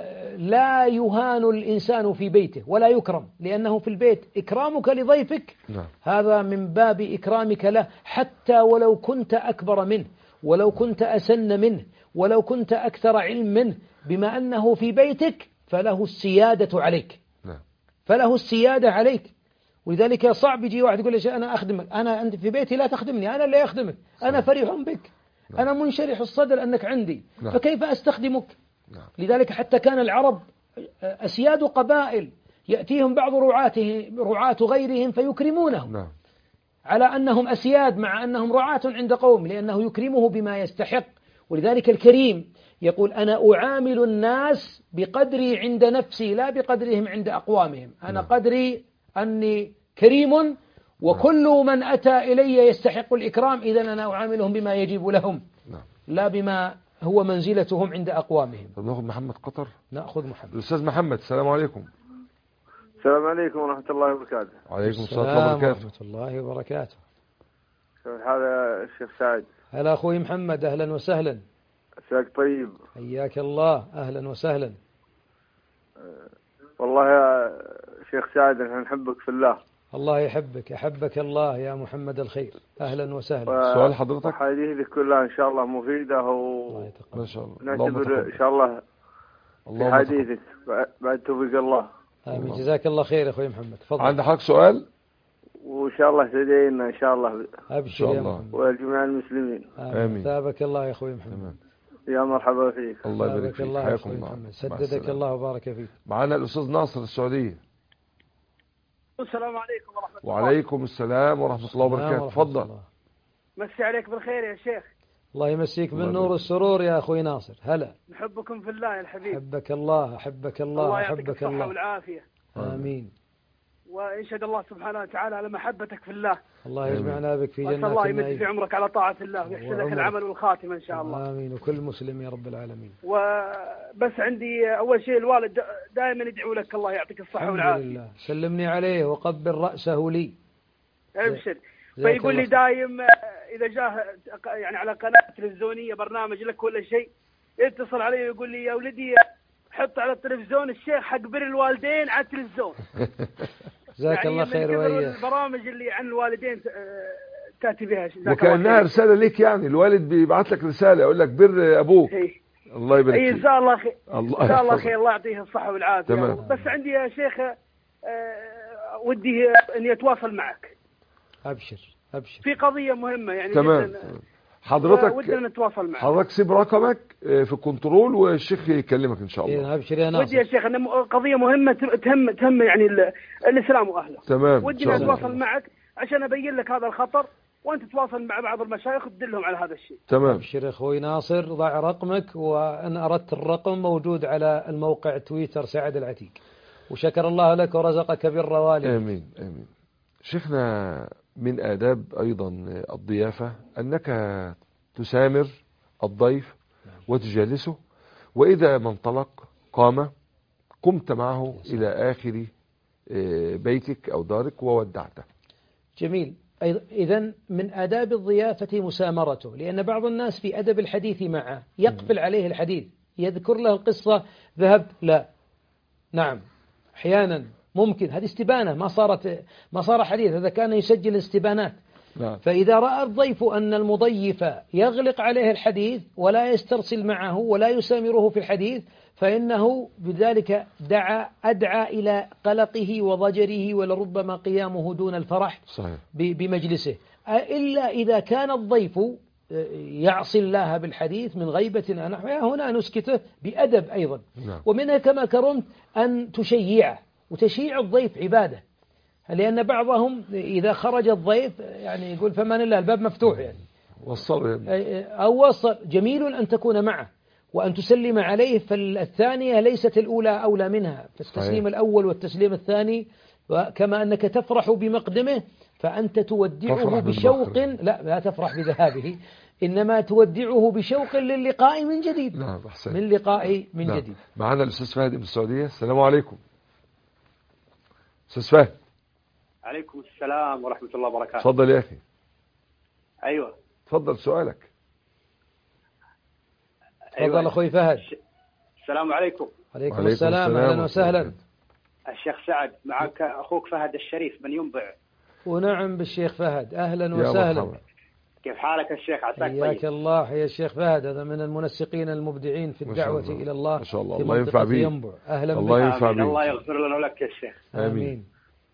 لا يهان الإنسان في بيته ولا يكرم، لأنه في البيت إكرامك لضيفك هذا من باب إكرامك له، حتى ولو كنت أكبر منه ولو كنت أسن منه ولو كنت أكثر علم منه، بما أنه في بيتك فله السيادة عليك، فله السيادة عليك. ولذلك صعب يجي واحد يقول لي أنا أخدمك، أنا أنت في بيتي لا تخدمني، أنا اللي أخدمك، أنا فرح بك، أنا منشرح الصدر أنك عندي، فكيف أستخدمك؟ لذلك حتى كان العرب أسياد قبائل يأتيهم بعض رعاته رعاة غيرهم فيكرمونه على أنهم أسياد مع أنهم رعاة عند قوم، لأنه يكرمه بما يستحق. ولذلك الكريم يقول أنا أعامل الناس بقدري عند نفسي لا بقدرهم عند أقوامهم، أنا قدري أني كريم وكل من أتى إلي يستحق الإكرام، إذن أنا أعاملهم بما يجب لهم لا بما هو منزلتهم عند أقوامهم. طب نأخذ محمد قطر. نأخذ محمد. الأستاذ محمد السلام عليكم. السلام عليكم ورحمة الله وبركاته. وعليكم السلام ورحمة الله وبركاته. كيف حال الشيخ سعد؟ هلا أخوي محمد أهلا وسهلا. عساك طيب. حياك الله، أهلا وسهلا. والله يا شيخ سعد نحن نحبك في الله. الله يحبك، يحبك الله يا محمد الخير. أهلا وسهلا. و... سؤال حضرتك؟ حديثك كلها إن شاء الله مفيدة و ما شاء الله. نعتبر إن شاء الله في حديثك بعد توفيق الله. آمين. جزاك الله خير يا أخوي محمد. تفضل. عندك حق سؤال؟ وإن شاء الله تدعينا إن شاء الله. أبشر يا محمد. وجميع المسلمين. آمين. ثابك الله يا أخوي محمد. تمام. يا مرحبا فيك. الله يبارك فيك. الله حياكم الله. سددك الله وبارك فيك. معنا الأستاذ ناصر السعودية. السلام عليكم ورحمة الله. وعليكم السلام ورحمة الله وبركاته. تفضل. مسي عليك بالخير يا شيخ. الله يمسيك بالنور والسرور يا أخوي ناصر. هلا. نحبكم في الله يا الحبيب. حبك الله، حبك الله، الله حبك يعطيك الصحة والعافية. آمين. وينشد الله سبحانه وتعالى على محبتك في الله. الله يجمعنا بك في جنات النعيم. الله يمد في عمرك على طاعة الله ويحسن لك العمل والخاتمة إن شاء الله. آمين. وكل مسلم يا رب العالمين. وبس عندي أول شيء الوالد دائما يدعو لك الله يعطيك الصحة والعافية. الحمد لله. سلمني عليه وقبل رأسه لي. أبشر. فيقول لي دايم إذا جاه يعني على قناة تلفزيونية برنامج لك ولا شيء يتصل علي ويقول لي يا ولدي حط على التلفزيون الشيخ حق بر الوالدين على التلفزيون. جزاك يعني الله خير وإياك. البرامج اللي عن الوالدين تأتي بها. وكأنها رسالة ليك، يعني الوالد بيبعث لك رسالة يقول لك بر أبوك. هي. الله يبارك فيك. إن شاء الله خير. الله إن شاء الله خير. الله يعطيه الصحة والعافية. تمام. بس عندي يا شيخ ودي إني أتواصل معك. أبشر أبشر. في قضية مهمة يعني. تمام. حضرتك ودنا نتواصل معك. حضرتك سيب رقمك في الكنترول والشيخ يكلمك إن شاء الله. أبشر يا ناصر. ودي يا شيخ أن قضية مهمة تهم تهم يعني الإسلام وأهله. تمام. ودي أتواصل معك عشان أبين لك هذا الخطر وأنت تتواصل مع بعض المشايخ وتدلهم على هذا الشيء. تمام. أبشر أخوي ناصر، ضع رقمك وأن أردت الرقم موجود على الموقع تويتر سعد العتيق. وشكر الله لك ورزقك بر والديك. آمين آمين. شيخنا من آداب أيضا الضيافة أنك تسامر الضيف وتجالسه، وإذا ما انطلق قام قمت معه إلى آخر بيتك أو دارك وودعته. جميل. إذن من آداب الضيافة مسامرته، لأن بعض الناس في أدب الحديث معه يقفل عليه الحديث، يذكر له القصة ذهبت لا نعم أحيانا ممكن، هذه استبانة ما صارت ما صار حديث، هذا كان يسجل استبانات. نعم. فإذا رأى الضيف أن المضيف يغلق عليه الحديث ولا يسترسل معه ولا يسامره في الحديث فإنه بذلك دعا أدعى إلى قلقه وضجره ولربما قيامه دون الفرح صحيح. بمجلسه، إلا إذا كان الضيف يعصي الله بالحديث من غيبة نحوها، هنا نسكته بأدب أيضا. نعم. ومنها كما كرمت أن تشيعه، وتشيع الضيف عبادة، لأن بعضهم إذا خرج الضيف يعني يقول فمن الله الباب مفتوح يعني وصل أو وصل. جميل أن تكون معه وأن تسلم عليه، فالثانية ليست الأولى أولى منها، فالتسليم الأول والتسليم الثاني، كما أنك تفرح بمقدمه فأنت تودعه بشوق، لا لا تفرح بذهابه، إنما تودعه بشوق للقاء من جديد. نعم. من لقاء من نعم. جديد. معنا الأستاذ فهد من السعودية. السلام عليكم أستاذ فهد. عليكم السلام ورحمة الله وبركاته. تفضل يا أخي. أيوة تفضل سؤالك. تفضل أيوة. أخوي فهد. السلام عليكم. عليكم السلام. أهلا وسهلا. الشيخ سعد معك أخوك فهد الشريف من ينبع. ونعم بالشيخ فهد، أهلا وسهلا. كيف حالك الشيخ؟ عساك طيب. حياك الله يا الشيخ فهد، هذا من المنسقين المبدعين في الدعوة الله. إلى الله. ما شاء الله. الله ينفع بيه. أهلا بك. الله ينفع بيه. الله يغفر لنا ولك يا شيخ. آمين.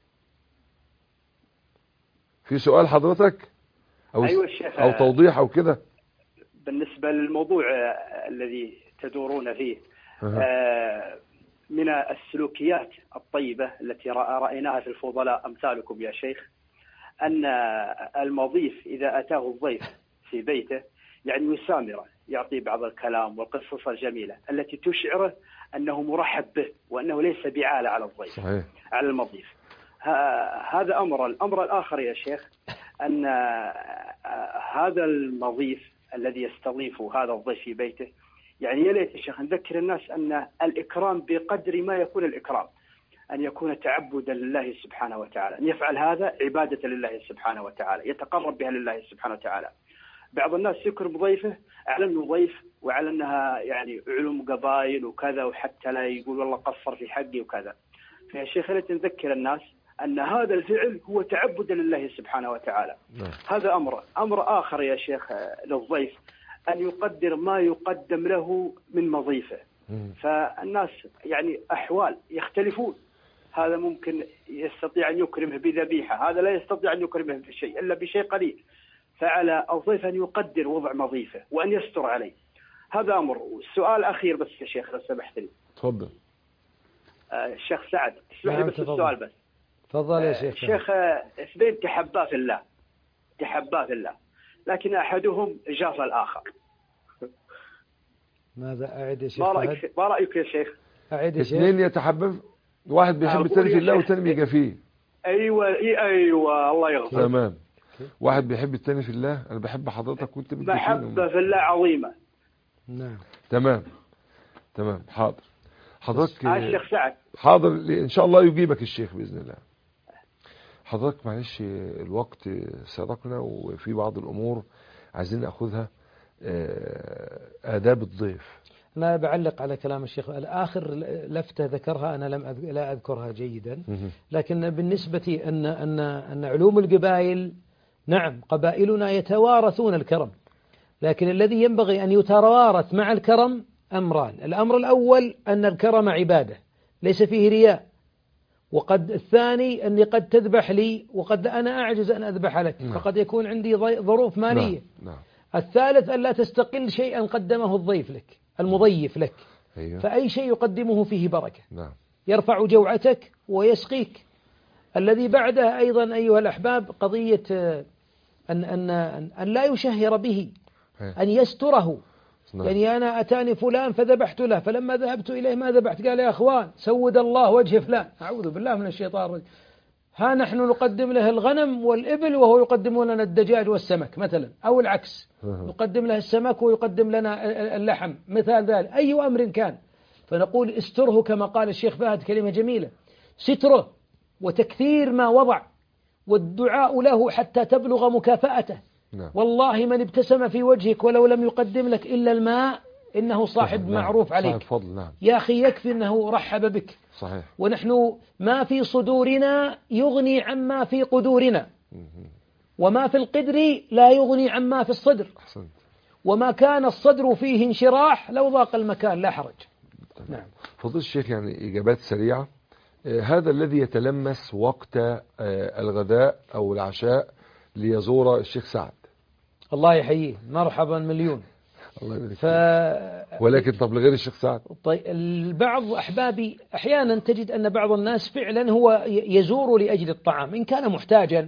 في سؤال حضرتك أو أيوة الشيخ. أو توضيح أو كده بالنسبة للموضوع الذي تدورون فيه آه من السلوكيات الطيبة التي رأيناها في الفضلاء أمثالكم يا شيخ، أن المضيف إذا أتاه الضيف في بيته يعني يسامره، يعطيه بعض الكلام والقصص الجميلة التي تشعره أنه مرحب به وأنه ليس بعالة على الضيف. صحيح. على المضيف. هذا أمر. الأمر الآخر يا شيخ أن هذا المضيف الذي يستضيف هذا الضيف في بيته يعني يا ليت يا شيخ نذكر الناس أن الإكرام بقدر ما يكون الإكرام أن يكون تعبدا لله سبحانه وتعالى، أن يفعل هذا عبادة لله سبحانه وتعالى، يتقرب بها لله سبحانه وتعالى. بعض الناس يكرم ضيفه على انه ضيف وعلى انها يعني علوم قبائل وكذا، وحتى لا يقول والله قصر في حقي وكذا. فيا شيخ ليت نذكر الناس ان هذا الفعل هو تعبد لله سبحانه وتعالى. نعم. هذا امر امر اخر يا شيخ للضيف ان يقدر ما يقدم له من مضيفه. فالناس يعني احوال يختلفون، هذا ممكن يستطيع ان يكرمه بذبيحه، هذا لا يستطيع ان يكرمه بشيء الا بشيء قليل. فعلى الضيف ان يقدر وضع مضيفه وان يستر عليه، هذا امر. والسؤال الاخير بس يا شيخ لو سمحت لي. تفضل. آه الشيخ سعد اسمح لي بس السؤال بس. تفضل يا شيخ. شيخ اثنين تحبا في الله تحبا في الله لكن احدهم جاف الاخر. ماذا أعد يا شيخ؟ ما رايك ما رايك يا شيخ؟ أعد يا شيخ. اثنين يتحبب، واحد بيحب الثاني في الله والثاني بيجافيه. ايوه ايوه الله يغفر. تمام. واحد بيحب الثاني في الله، انا بحب حضرتك وانت بتجافيني. محبه في الله عظيمه. نعم. تمام تمام حاضر. حضرتك آه الشيخ سعد. حاضر ان شاء الله يجيبك الشيخ باذن الله. حضرتك معلش الوقت سرقنا وفي بعض الامور عايزين ناخذها. آداب الضيف. أنا بعلق على كلام الشيخ. الآخر لفتة ذكرها أنا لم أذ... لا أذكرها جيدا، لكن بالنسبة أن أن أن علوم القبائل، نعم قبائلنا يتوارثون الكرم، لكن الذي ينبغي أن يتوارث مع الكرم أمران. الأمر الأول أن الكرم عبادة ليس فيه رياء، وقد الثاني أني قد تذبح لي وقد أنا أعجز أن أذبح لك، نعم. فقد يكون عندي ظروف مالية. نعم. نعم. الثالث أن لا تستقل شيئا قدمه الضيف لك المضيف لك. أيوه. فأي شيء يقدمه فيه بركة. نعم. يرفع جوعتك ويسقيك. الذي بعدها أيضا أيها الأحباب قضية أن, أن, أن لا يشهر به، أن يستره. نعم. يعني أنا أتاني فلان فذبحت له، فلما ذهبت إليه ما ذبحت، قال يا أخوان سود الله وجه فلان، أعوذ بالله من الشيطان الرجيم. ها نحن نقدم له الغنم والإبل وهو يقدم لنا الدجاج والسمك مثلا، أو العكس، نقدم له السمك ويقدم لنا اللحم، مثال ذلك أي أمر كان. فنقول استره كما قال الشيخ فهد، كلمة جميلة، ستره وتكثير ما وضع والدعاء له حتى تبلغ مكافأته. نعم. والله من ابتسم في وجهك ولو لم يقدم لك إلا الماء إنه صاحب نعم. معروف عليك. صاحب فضل. نعم. يا أخي يكفي أنه رحب بك. صحيح. ونحن ما في صدورنا يغني عما في قدورنا، وما في القدر لا يغني عما في الصدر. أحسنت. وما كان الصدر فيه انشراح لو ضاق المكان لا حرج. نعم. فضل الشيخ يعني إجابات سريعة. آه هذا الذي يتلمس وقت آه الغداء أو العشاء ليزور الشيخ سعد، الله يحييه، مرحبا مليون. الله يبارك ف... ولكن طب لغير الشيخ سعد؟ طيب البعض أحبابي أحيانا تجد أن بعض الناس فعلا هو يزور لأجل الطعام إن كان محتاجا،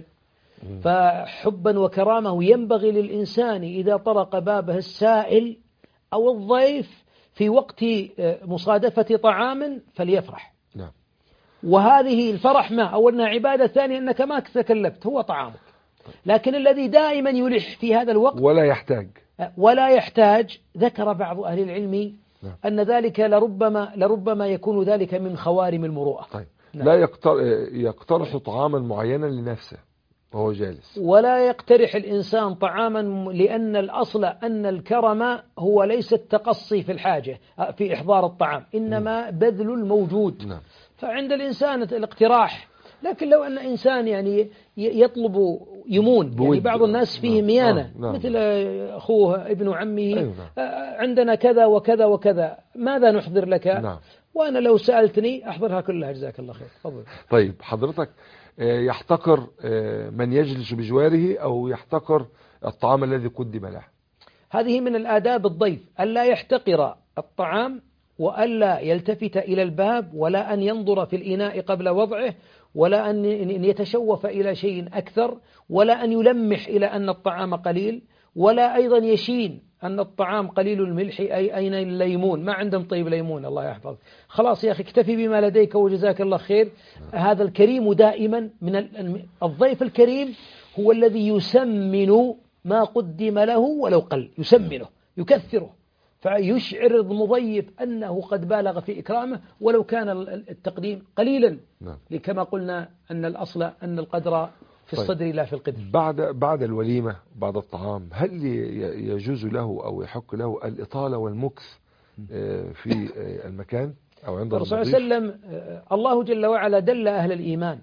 فحبا وكرامه ينبغي للإنسان إذا طرق بابه السائل أو الضيف في وقت مصادفة طعام فليفرح. نعم. وهذه الفرح ما أولنا عبادة، ثانية أنك ما تكلفت، هو طعامك. لكن الذي دائما يلح في هذا الوقت ولا يحتاج ولا يحتاج ذكر بعض أهل العلم نعم. أن ذلك لربما لربما يكون ذلك من خوارم المروءة. طيب. نعم. لا يقترح طعاما معينا لنفسه وهو جالس، ولا يقترح الإنسان طعاما، لأن الأصل أن الكرم هو ليس التقصي في الحاجة في إحضار الطعام، إنما م. بذل الموجود. نعم. فعند الإنسان الاقتراح، لكن لو أن إنسان يعني يطلب يمون، يعني بعض الناس فيه نعم. ميانة نعم. مثل أخوه ابن عمه أيوة. عندنا كذا وكذا وكذا، ماذا نحضر لك؟ نعم. وأنا لو سألتني أحضرها كلها، جزاك الله خير. فضل. طيب حضرتك يحتقر من يجلس بجواره أو يحتقر الطعام الذي قدم له؟ هذه من الآداب الضيف، ألا يحتقر الطعام، وألا يلتفت إلى الباب، ولا أن ينظر في الإناء قبل وضعه، ولا أن يتشوف إلى شيء أكثر، ولا أن يلمح إلى أن الطعام قليل، ولا أيضا يشين أن الطعام قليل الملح، أي أين الليمون، ما عندهم طيب ليمون الله يحفظ، خلاص يا أخي اكتفي بما لديك وجزاك الله خير. هذا الكريم دائما من الضيف الكريم هو الذي يسمن ما قدم له ولو قل، يسمنه يكثره، فيشعر المضيف أنه قد بالغ في إكرامه ولو كان التقديم قليلا. نعم. كما قلنا أن الأصل أن القدر في الصدر لا في القدر. بعد بعد الوليمة بعد الطعام هل يجوز له أو يحق له الإطالة والمكث في المكان أو عند المضيف؟ الرسول صلى الله عليه وسلم الله جل وعلا دل أهل الإيمان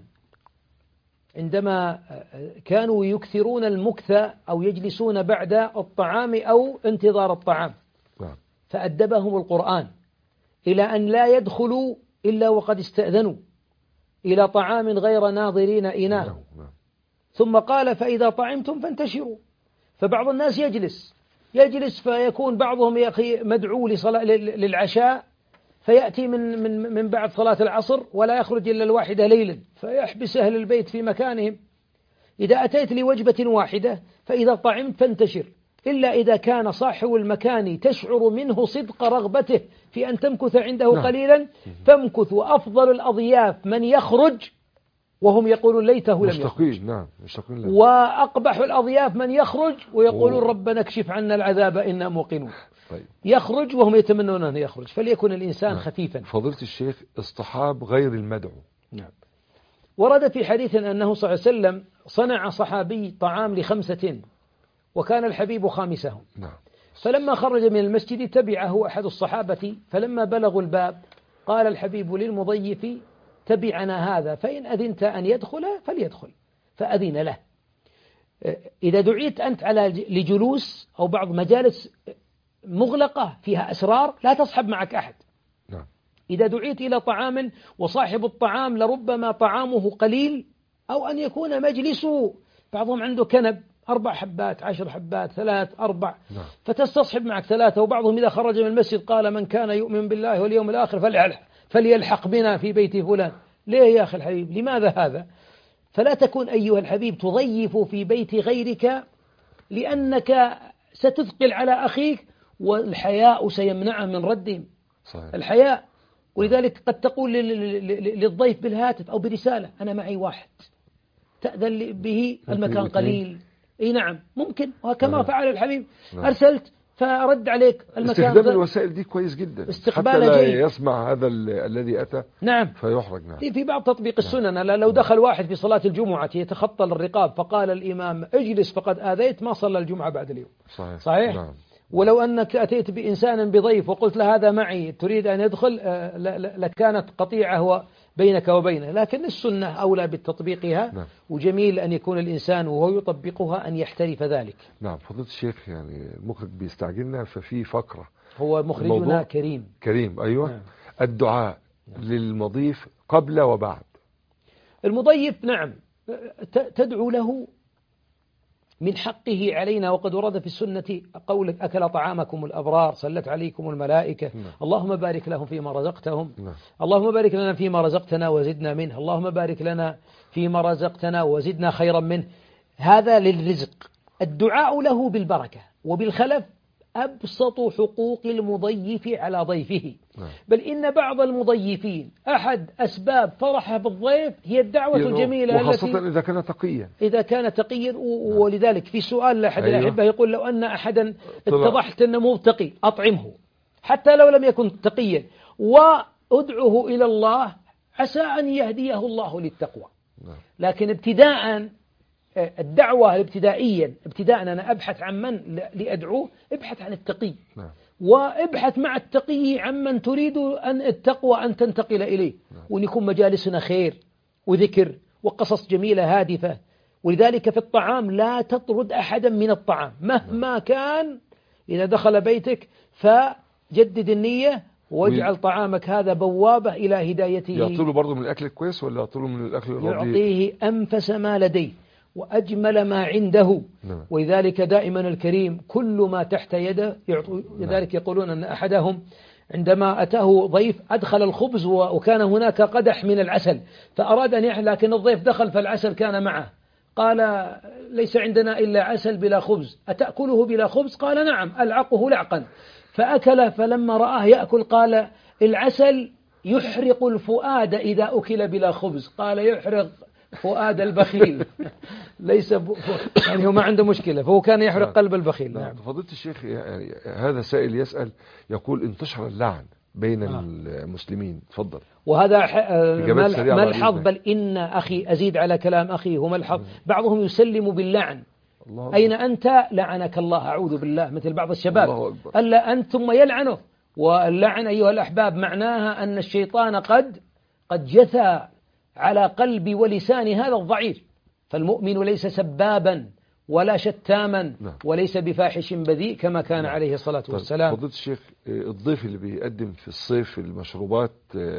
عندما كانوا يكثرون المكث أو يجلسون بعد الطعام أو انتظار الطعام، فأدبهم القرآن إلى أن لا يدخلوا إلا وقد استأذنوا إلى طعام غير ناظرين إناه، ثم قال فإذا طعمتم فانتشروا. فبعض الناس يجلس يجلس فيكون بعضهم يا أخي مدعو لصلاة للعشاء، فيأتي من من من بعد صلاة العصر ولا يخرج إلا الواحدة ليلا، فيحبس أهل البيت في مكانهم. إذا أتيت لوجبة واحدة فإذا طعمت فانتشر، إلا إذا كان صاحب المكان تشعر منه صدق رغبته في أن تمكث عنده نعم. قليلا فامكث. وأفضل الأضياف من يخرج وهم يقولون ليته لم يخرج، نعم مشتاقين. وأقبح الأضياف من يخرج ويقولون ربنا اكشف عنا العذاب إنا موقنون. طيب. يخرج وهم يتمنون أن يخرج. فليكن الإنسان نعم. خفيفا. فضيلة الشيخ اصطحاب غير المدعو. نعم. ورد في حديث أنه صلى الله عليه وسلم صنع صحابي طعام لخمسة وكان الحبيب خامسهم. نعم. فلما خرج من المسجد تبعه أحد الصحابة، فلما بلغوا الباب قال الحبيب للمضيف تبعنا هذا فإن أذنت أن يدخل فليدخل، فأذن له. إذا دعيت أنت على لجلوس أو بعض مجالس مغلقة فيها أسرار لا تصحب معك أحد. نعم. إذا دعيت إلى طعام وصاحب الطعام لربما طعامه قليل أو أن يكون مجلسه بعضهم عنده كنب أربع حبات عشر حبات ثلاث أربع نعم. فتستصحب معك ثلاثة. وبعضهم إذا خرج من المسجد قال من كان يؤمن بالله واليوم الآخر فليلحق, فليلحق بنا في بيت فلان. ليه يا أخي الحبيب؟ لماذا هذا؟ فلا تكون أيها الحبيب تضيف في بيت غيرك لأنك ستثقل على أخيك والحياء سيمنعه من ردهم. صحيح. الحياء. ولذلك قد تقول للضيف بالهاتف أو برسالة أنا معي واحد تأذن به المكان قليل. اي نعم ممكن، وكما نعم. فعل الحبيب نعم. أرسلت فرد عليك المكان. استخدام الوسائل دي كويس جدا استقبال حتى لا جيد. يسمع هذا الذي أتى نعم فيحرج. نعم. في بعض تطبيق السنن نعم. لو دخل واحد في صلاة الجمعة يتخطى الرقاب فقال الإمام اجلس فقد آذيت ما صلى الجمعة بعد اليوم. صحيح, صحيح؟ نعم. ولو أنك أتيت بإنسان بضيف وقلت له هذا معي تريد أن يدخل لكانت قطيعة بينك وبينه، لكن السنة أولى بالتطبيقها. نعم. وجميل أن يكون الإنسان وهو يطبقها أن يحترف ذلك. نعم. فضيلة الشيخ يعني المخرج بيستعجلنا ففي فقرة هو مخرجنا كريم كريم أيوة. نعم. الدعاء نعم. للمضيف قبل وبعد. المضيف نعم تدعو له من حقه علينا، وقد ورد في السنة قولك أكل طعامكم الأبرار صلت عليكم الملائكة نعم. اللهم بارك لهم فيما رزقتهم نعم. اللهم بارك لنا فيما رزقتنا وزدنا منه، اللهم بارك لنا فيما رزقتنا وزدنا خيرا منه. هذا للرزق. الدعاء له بالبركة وبالخلف أبسط حقوق المضيف على ضيفه نعم. بل إن بعض المضيفين أحد أسباب فرحه بالضيف هي الدعوة الجميلة، وخاصة التي إذا كان تقيا إذا كان تقيا. ولذلك في سؤال لأحد أيوه. الأحبة يقول لو أن أحدا اتضحت أنه مو تقي أطعمه حتى لو لم يكن تقيا وأدعه إلى الله عسى أن يهديه الله للتقوى نعم. لكن ابتداء الدعوة الابتدائيا ابتداء أنا أبحث عن من لأدعوه، ابحث عن التقي نعم. وابحث مع التقي عن من تريد أن التقوى أن تنتقل إليه نعم. وأن يكون مجالسنا خير وذكر وقصص جميلة هادفة. ولذلك في الطعام لا تطرد أحدا من الطعام مهما نعم. كان. إذا دخل بيتك فجدد النية واجعل طعامك هذا بوابة إلى هدايته. يعطيه برضه من الأكل الكويس ولا يعطيه من الأكل الرديء؟ يعطيه أنفس ما لديه وأجمل ما عنده نعم. ولذلك دائما الكريم كل ما تحت يده يعطي. لذلك يقولون أن أحدهم عندما أتاه ضيف أدخل الخبز وكان هناك قدح من العسل فأراد أن يحل، لكن الضيف دخل فالعسل كان معه. قال ليس عندنا إلا عسل بلا خبز، أتأكله بلا خبز؟ قال نعم ألعقه لعقا. فأكل فلما رآه يأكل قال العسل يحرق الفؤاد إذا أكل بلا خبز. قال يحرق فؤاد البخيل ليس ب... يعني هو ما عنده مشكلة، فهو كان يحرق قلب البخيل. نعم. فضيلة الشيخ يعني هذا سائل يسأل يقول انتشر اللعن بين آه. المسلمين. تفضل. وهذا ملحظ، بل إن أخي أزيد على كلام أخي، هو ملحظ. بعضهم يسلم باللعن. الله أين الله. أنت؟ لعنك الله، أعوذ بالله، مثل بعض الشباب. ألا أنت، ثم يلعنه. واللعن أيها الأحباب معناها أن الشيطان قد قد جثى على قلب ولسان هذا الضعيف. فالمؤمن ليس سبابا ولا شتاما وليس بفاحش بذيء كما كان عليه الصلاة والسلام. فضيلة الشيخ، الضيف اللي بيقدم في الصيف المشروبات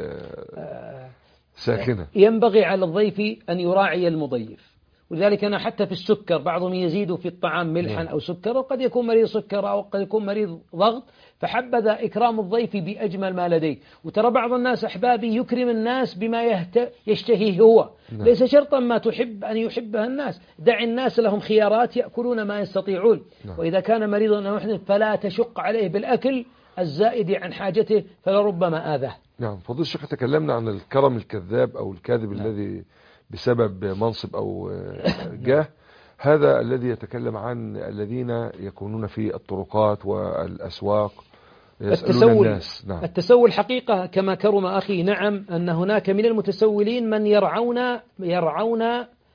ساخنة، ينبغي على الضيف أن يراعي المضيف. ولذلك أنا حتى في السكر بعضهم يزيد في الطعام ملحا أو سكر، وقد يكون مريض سكر أو قد يكون مريض ضغط، فحبذا إكرام الضيف بأجمل ما لديه. وترى بعض الناس أحبابي يكرم الناس بما يهت... يشتهيه هو. نعم. ليس شرطا ما تحب أن يحبها الناس، دع الناس لهم خيارات يأكلون ما يستطيعون. نعم. وإذا كان مريضا أو محدث فلا تشق عليه بالأكل الزائد عن حاجته، فلربما آذاه. نعم. فضيلة الشيخ، تكلمنا عن الكرم الكذاب أو الكاذب. نعم. الذي بسبب منصب أو جاه، هذا الذي يتكلم عن الذين يكونون في الطرقات والأسواق يسألون الناس. نعم. التسول حقيقة كما كرم أخي، نعم، أن هناك من المتسولين من يرعون يرعون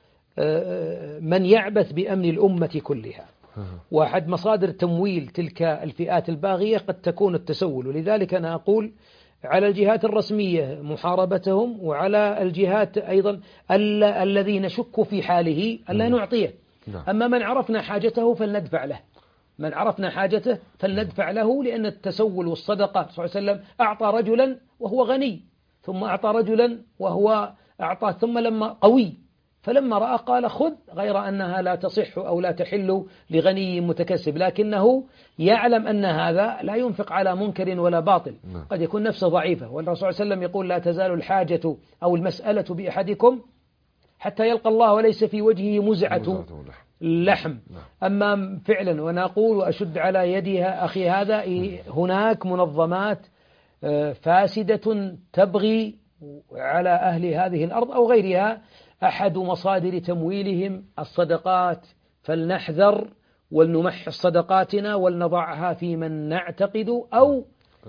من يعبث بأمن الأمة كلها. واحد مصادر تمويل تلك الفئات الباغية قد تكون التسول. ولذلك أنا أقول على الجهات الرسمية محاربتهم، وعلى الجهات أيضا ال الذي نشك في حاله ألا نعطيه. أما من عرفنا حاجته فلندفع له، من عرفنا حاجته فلندفع له، لأن التسول والصدقة صلى الله عليه وسلم أعطى رجلا وهو غني، ثم أعطى رجلا وهو أعطى ثم لما قوي، فلما رأى قال خذ، غير أنها لا تصح أو لا تحل لغني متكسب، لكنه يعلم أن هذا لا ينفق على منكر ولا باطل، قد يكون نفسه ضعيفة. والرسول صلى الله عليه وسلم يقول لا تزال الحاجة أو المسألة بأحدكم حتى يلقى الله وليس في وجهه مزعة اللحم. أما فعلا، وأنا أقول وأشد على يدها أخي هذا، هناك منظمات فاسدة تبغي على أهل هذه الأرض أو غيرها، أحد مصادر تمويلهم الصدقات، فلنحذر ولنمحص صدقاتنا ولنضعها في من نعتقد أو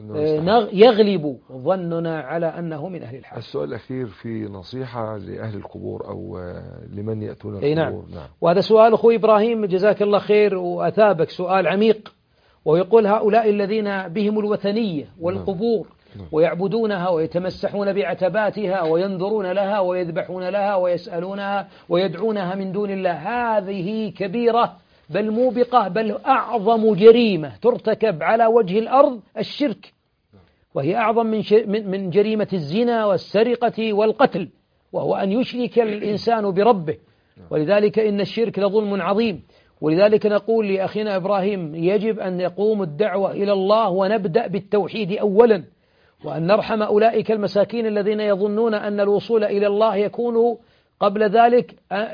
يغلب ظننا على أنه من أهل الحق. السؤال الأخير في نصيحة لأهل القبور أو لمن يأتون القبور. نعم. نعم. وهذا سؤال أخوي إبراهيم جزاك الله خير وأثابك، سؤال عميق. ويقول هؤلاء الذين بهم الوثنية والقبور ويعبدونها ويتمسحون بعتباتها وينظرون لها ويذبحون لها ويسألونها ويدعونها من دون الله، هذه كبيرة بل موبقة، بل أعظم جريمة ترتكب على وجه الأرض الشرك، وهي أعظم من من جريمة الزنا والسرقة والقتل، وهو أن يشرك الإنسان بربه. ولذلك إن الشرك لظلم عظيم. ولذلك نقول لأخينا إبراهيم يجب أن يقوم الدعوة إلى الله ونبدأ بالتوحيد أولا، وأن نرحم أولئك المساكين الذين يظنون أن الوصول إلى الله يكون قبل ذلك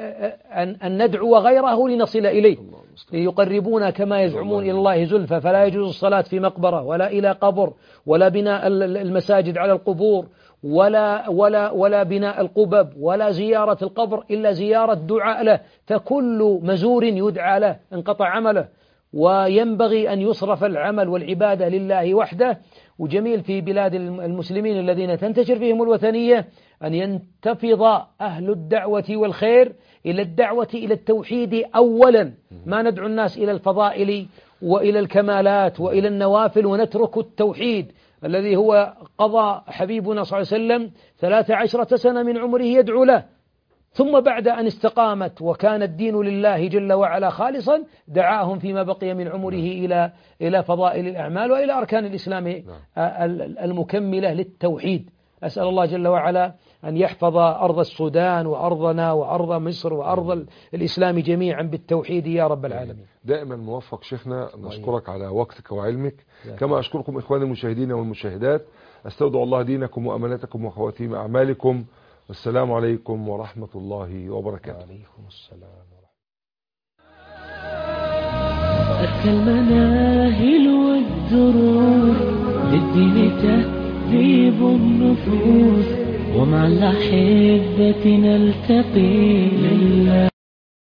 أن ندعو غيره لنصل إليه، ليقربونا كما يزعمون إلى الله زلفى. فلا يجوز الصلاة في مقبرة ولا إلى قبر ولا بناء المساجد على القبور ولا ولا ولا بناء القبب ولا زيارة القبر إلا زيارة دعاء له، فكل مزور يدعى له انقطع عمله. وينبغي أن يصرف العمل والعبادة لله وحده. وجميل في بلاد المسلمين الذين تنتشر فيهم الوثنية أن ينتفض أهل الدعوة والخير إلى الدعوة إلى التوحيد أولا، ما ندعو الناس إلى الفضائل وإلى الكمالات وإلى النوافل ونترك التوحيد الذي هو قضى حبيبنا صلى الله عليه وسلم ثلاث عشرة سنة من عمره يدعو له، ثم بعد أن استقامت وكان الدين لله جل وعلا خالصا دعاهم فيما بقي من عمره إلى إلى فضائل الأعمال وإلى أركان الإسلام المكملة للتوحيد. أسأل الله جل وعلا أن يحفظ أرض السودان وأرضنا وأرض مصر وأرض الإسلام جميعا بالتوحيد يا رب العالمين. دائما موفق شيخنا، نشكرك على وقتك وعلمك، كما أشكركم إخواني المشاهدين والمشاهدات. أستودع الله دينكم وأمانتكم وخواتيم أعمالكم، والسلام عليكم ورحمة الله وبركاته. وعليكم السلام أذكى المناهل والدروس للدين تهذيب النفوس، ومع الأحبة نلتقي لله.